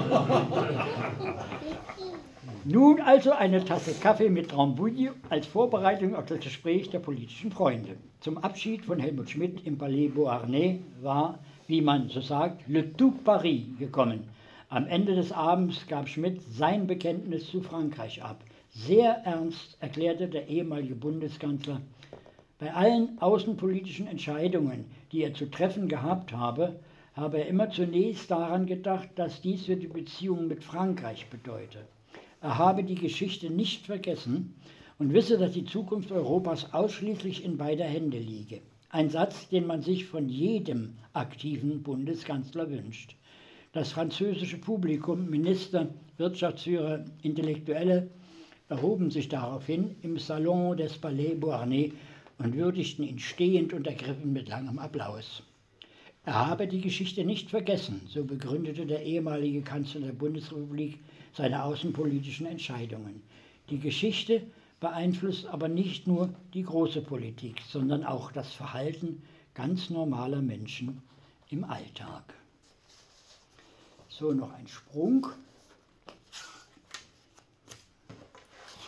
Nun also eine Tasse Kaffee mit Drambuie als Vorbereitung auf das Gespräch der politischen Freunde. Zum Abschied von Helmut Schmidt im Palais Beauharnais war, wie man so sagt, Le Tout Paris gekommen. Am Ende des Abends gab Schmidt sein Bekenntnis zu Frankreich ab. Sehr ernst erklärte der ehemalige Bundeskanzler, bei allen außenpolitischen Entscheidungen, die er zu treffen gehabt habe, habe er immer zunächst daran gedacht, dass dies für die Beziehungen mit Frankreich bedeute. Er habe die Geschichte nicht vergessen und wisse, dass die Zukunft Europas ausschließlich in beider Hände liege. Ein Satz, den man sich von jedem aktiven Bundeskanzler wünscht. Das französische Publikum, Minister, Wirtschaftsführer, Intellektuelle erhoben sich daraufhin im Salon des Palais Beauharnais und würdigten ihn stehend und ergriffen mit langem Applaus. Er habe die Geschichte nicht vergessen, so begründete der ehemalige Kanzler der Bundesrepublik seine außenpolitischen Entscheidungen. Die Geschichte beeinflusst aber nicht nur die große Politik, sondern auch das Verhalten ganz normaler Menschen im Alltag. So, noch ein Sprung.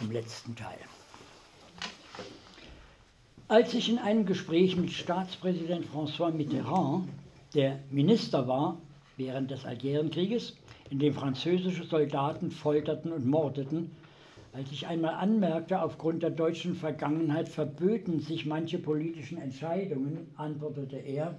zum letzten Teil. Als ich in einem Gespräch mit Staatspräsident François Mitterrand, der Minister war während des Algerienkrieges, in dem französische Soldaten folterten und mordeten, als ich einmal anmerkte, aufgrund der deutschen Vergangenheit verböten sich manche politischen Entscheidungen, antwortete er: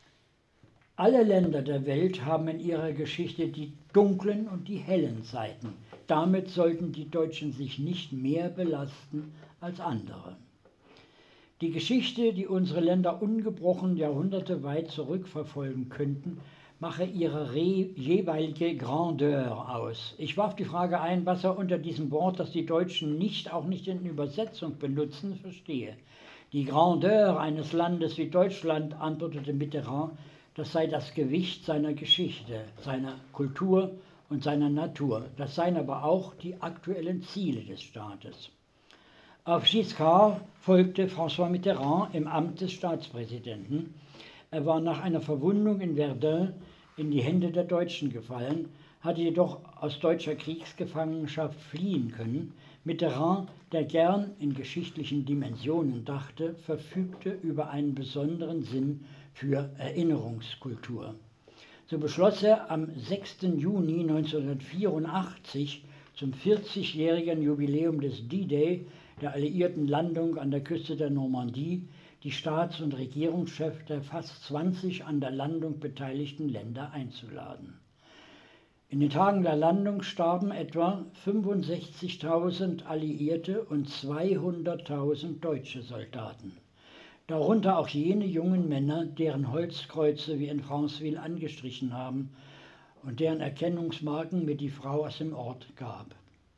Alle Länder der Welt haben in ihrer Geschichte die dunklen und die hellen Seiten. Damit sollten die Deutschen sich nicht mehr belasten als andere. Die Geschichte, die unsere Länder ungebrochen Jahrhunderte weit zurückverfolgen könnten, mache ihre jeweilige Grandeur aus. Ich warf die Frage ein, was er unter diesem Wort, das die Deutschen nicht, auch nicht in Übersetzung benutzen, verstehe. Die Grandeur eines Landes wie Deutschland, antwortete Mitterrand, das sei das Gewicht seiner Geschichte, seiner Kultur und seiner Natur. Das seien aber auch die aktuellen Ziele des Staates. Auf Giscard folgte François Mitterrand im Amt des Staatspräsidenten. Er war nach einer Verwundung in Verdun in die Hände der Deutschen gefallen, hatte jedoch aus deutscher Kriegsgefangenschaft fliehen können. Mitterrand, der gern in geschichtlichen Dimensionen dachte, verfügte über einen besonderen Sinn für Erinnerungskultur. So beschloss er am sechsten Juni neunzehnhundertvierundachtzig zum vierzigjährigen Jubiläum des D-Day, der alliierten Landung an der Küste der Normandie, die Staats- und Regierungschefs der fast zwanzig an der Landung beteiligten Länder einzuladen. In den Tagen der Landung starben etwa fünfundsechzigtausend Alliierte und zweihunderttausend deutsche Soldaten. Darunter auch jene jungen Männer, deren Holzkreuze wir in Franceville angestrichen haben und deren Erkennungsmarken mir die Frau aus dem Ort gab.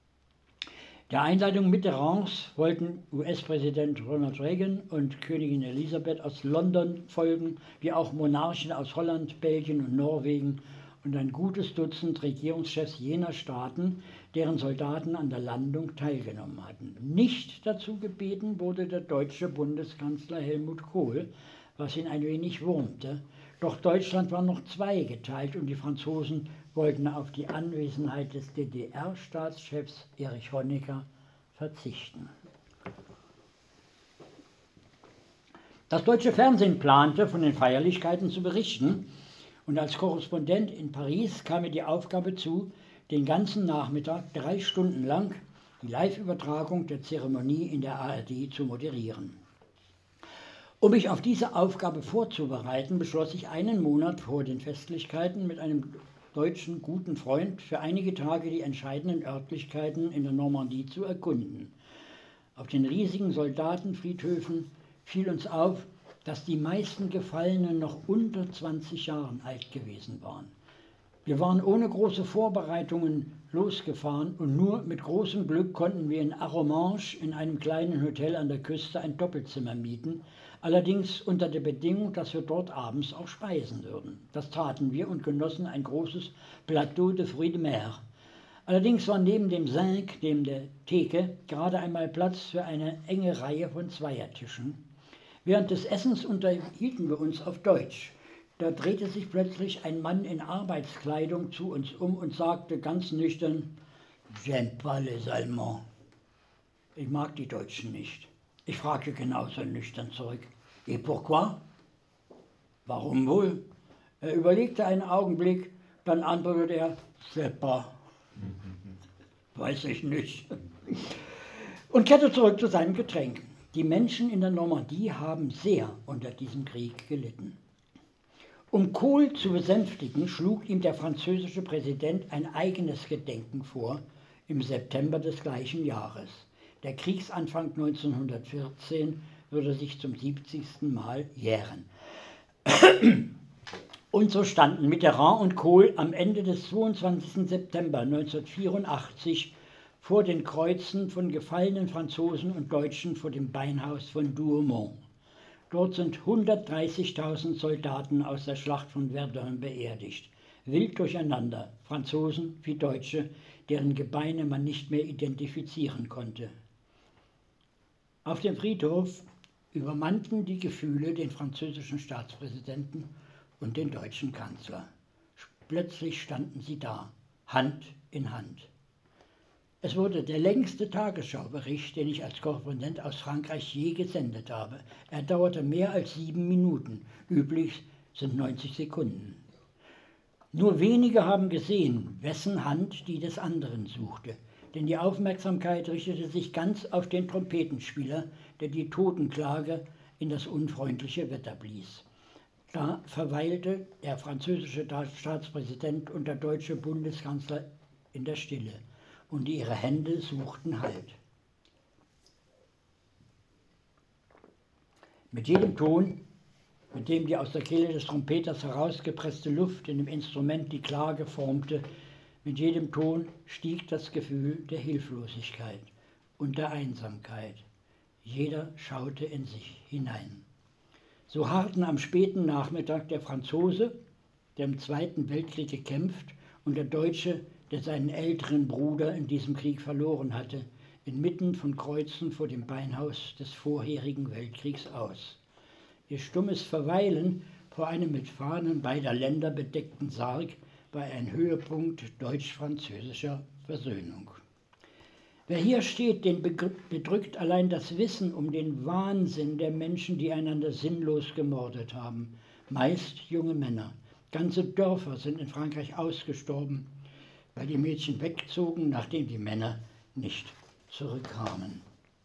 Der Einladung Mitterrands wollten U S-Präsident Ronald Reagan und Königin Elisabeth aus London folgen, wie auch Monarchen aus Holland, Belgien und Norwegen und ein gutes Dutzend Regierungschefs jener Staaten, deren Soldaten an der Landung teilgenommen hatten. Nicht dazu gebeten wurde der deutsche Bundeskanzler Helmut Kohl, was ihn ein wenig wurmte. Doch Deutschland war noch zweigeteilt und die Franzosen wollten auf die Anwesenheit des D D R-Staatschefs Erich Honecker verzichten. Das deutsche Fernsehen plante, von den Feierlichkeiten zu berichten, und als Korrespondent in Paris kam mir die Aufgabe zu, den ganzen Nachmittag, drei Stunden lang, die Live-Übertragung der Zeremonie in der A R D zu moderieren. Um mich auf diese Aufgabe vorzubereiten, beschloss ich einen Monat vor den Festlichkeiten mit einem deutschen guten Freund für einige Tage die entscheidenden Örtlichkeiten in der Normandie zu erkunden. Auf den riesigen Soldatenfriedhöfen fiel uns auf, dass die meisten Gefallenen noch unter zwanzig Jahren alt gewesen waren. Wir waren ohne große Vorbereitungen losgefahren und nur mit großem Glück konnten wir in Arromanches in einem kleinen Hotel an der Küste ein Doppelzimmer mieten, allerdings unter der Bedingung, dass wir dort abends auch speisen würden. Das taten wir und genossen ein großes Plateau de fruits de mer. Allerdings war neben dem Cinq, dem der Theke, gerade einmal Platz für eine enge Reihe von Zweiertischen. Während des Essens unterhielten wir uns auf Deutsch. Da drehte sich plötzlich ein Mann in Arbeitskleidung zu uns um und sagte ganz nüchtern: J'aime pas les Allemands. Ich mag die Deutschen nicht. Ich fragte genauso nüchtern zurück: Et pourquoi? Warum wohl? Er überlegte einen Augenblick, dann antwortete er: C'est pas. Weiß ich nicht. Und kehrte zurück zu seinem Getränk. Die Menschen in der Normandie haben sehr unter diesem Krieg gelitten. Um Kohl zu besänftigen, schlug ihm der französische Präsident ein eigenes Gedenken vor im September des gleichen Jahres. Der Kriegsanfang neunzehnhundertvierzehn würde sich zum siebzigsten Mal jähren. Und so standen Mitterrand und Kohl am Ende des zweiundzwanzigsten September neunzehnhundertvierundachtzig vor den Kreuzen von gefallenen Franzosen und Deutschen vor dem Beinhaus von Douaumont. Dort sind hundertdreißigtausend Soldaten aus der Schlacht von Verdun beerdigt. Wild durcheinander, Franzosen wie Deutsche, deren Gebeine man nicht mehr identifizieren konnte. Auf dem Friedhof übermannten die Gefühle den französischen Staatspräsidenten und den deutschen Kanzler. Plötzlich standen sie da, Hand in Hand. Es wurde der längste Tagesschaubericht, den ich als Korrespondent aus Frankreich je gesendet habe. Er dauerte mehr als sieben Minuten. Üblich sind neunzig Sekunden. Nur wenige haben gesehen, wessen Hand die des anderen suchte. Denn die Aufmerksamkeit richtete sich ganz auf den Trompetenspieler, der die Totenklage in das unfreundliche Wetter blies. Da verweilte der französische Staatspräsident und der deutsche Bundeskanzler in der Stille und ihre Hände suchten Halt. Mit jedem Ton, mit dem die aus der Kehle des Trompeters herausgepresste Luft in dem Instrument die Klage formte, mit jedem Ton stieg das Gefühl der Hilflosigkeit und der Einsamkeit. Jeder schaute in sich hinein. So harrten am späten Nachmittag der Franzose, der im Zweiten Weltkrieg gekämpft, und der Deutsche, der seinen älteren Bruder in diesem Krieg verloren hatte, inmitten von Kreuzen vor dem Beinhaus des vorherigen Weltkriegs aus. Ihr stummes Verweilen vor einem mit Fahnen beider Länder bedeckten Sarg war ein Höhepunkt deutsch-französischer Versöhnung. Wer hier steht, den bedrückt allein das Wissen um den Wahnsinn der Menschen, die einander sinnlos gemordet haben. Meist junge Männer. Ganze Dörfer sind in Frankreich ausgestorben, weil die Mädchen wegzogen, nachdem die Männer nicht zurückkamen.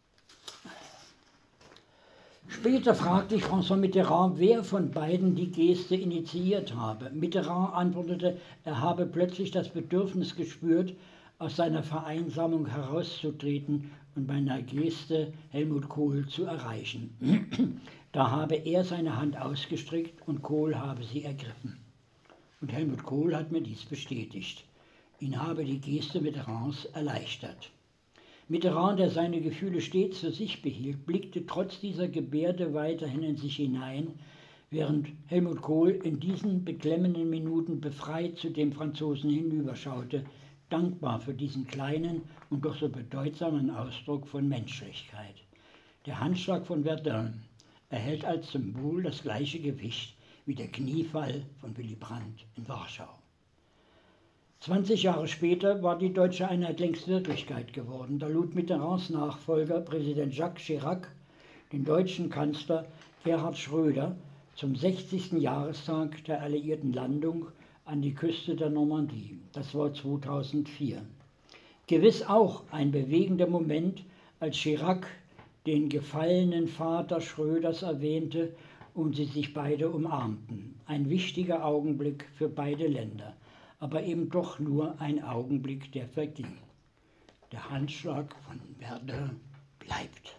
Später fragte ich François Mitterrand, wer von beiden die Geste initiiert habe. Mitterrand antwortete, er habe plötzlich das Bedürfnis gespürt, aus seiner Vereinsamung herauszutreten und bei einer Geste Helmut Kohl zu erreichen. Da habe er seine Hand ausgestreckt und Kohl habe sie ergriffen. Und Helmut Kohl hat mir dies bestätigt. Ihn habe die Geste Mitterrands erleichtert. Mitterrand, der seine Gefühle stets für sich behielt, blickte trotz dieser Gebärde weiterhin in sich hinein, während Helmut Kohl in diesen beklemmenden Minuten befreit zu dem Franzosen hinüberschaute, dankbar für diesen kleinen und doch so bedeutsamen Ausdruck von Menschlichkeit. Der Handschlag von Verdun erhält als Symbol das gleiche Gewicht wie der Kniefall von Willy Brandt in Warschau. zwanzig Jahre später war die deutsche Einheit längst Wirklichkeit geworden. Da lud Mitterrands Nachfolger, Präsident Jacques Chirac, den deutschen Kanzler Gerhard Schröder zum sechzigsten Jahrestag der alliierten Landung an die Küste der Normandie. Das war zweitausendvier. Gewiss auch ein bewegender Moment, als Chirac den gefallenen Vater Schröders erwähnte und sie sich beide umarmten. Ein wichtiger Augenblick für beide Länder, aber eben doch nur ein Augenblick, der verging. Der Handschlag von Verdun bleibt.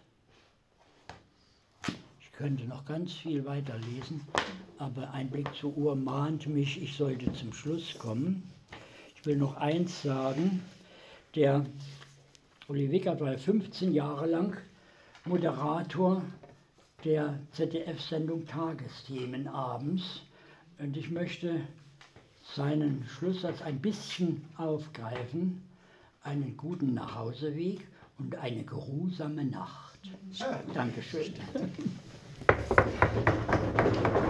Ich könnte noch ganz viel weiterlesen, aber ein Blick zur Uhr mahnt mich, ich sollte zum Schluss kommen. Ich will noch eins sagen, der Uli Wickert war fünfzehn Jahre lang Moderator der Z D F-Sendung Tagesthemen abends und ich möchte seinen Schlusssatz ein bisschen aufgreifen: einen guten Nachhauseweg und eine geruhsame Nacht. Dankeschön.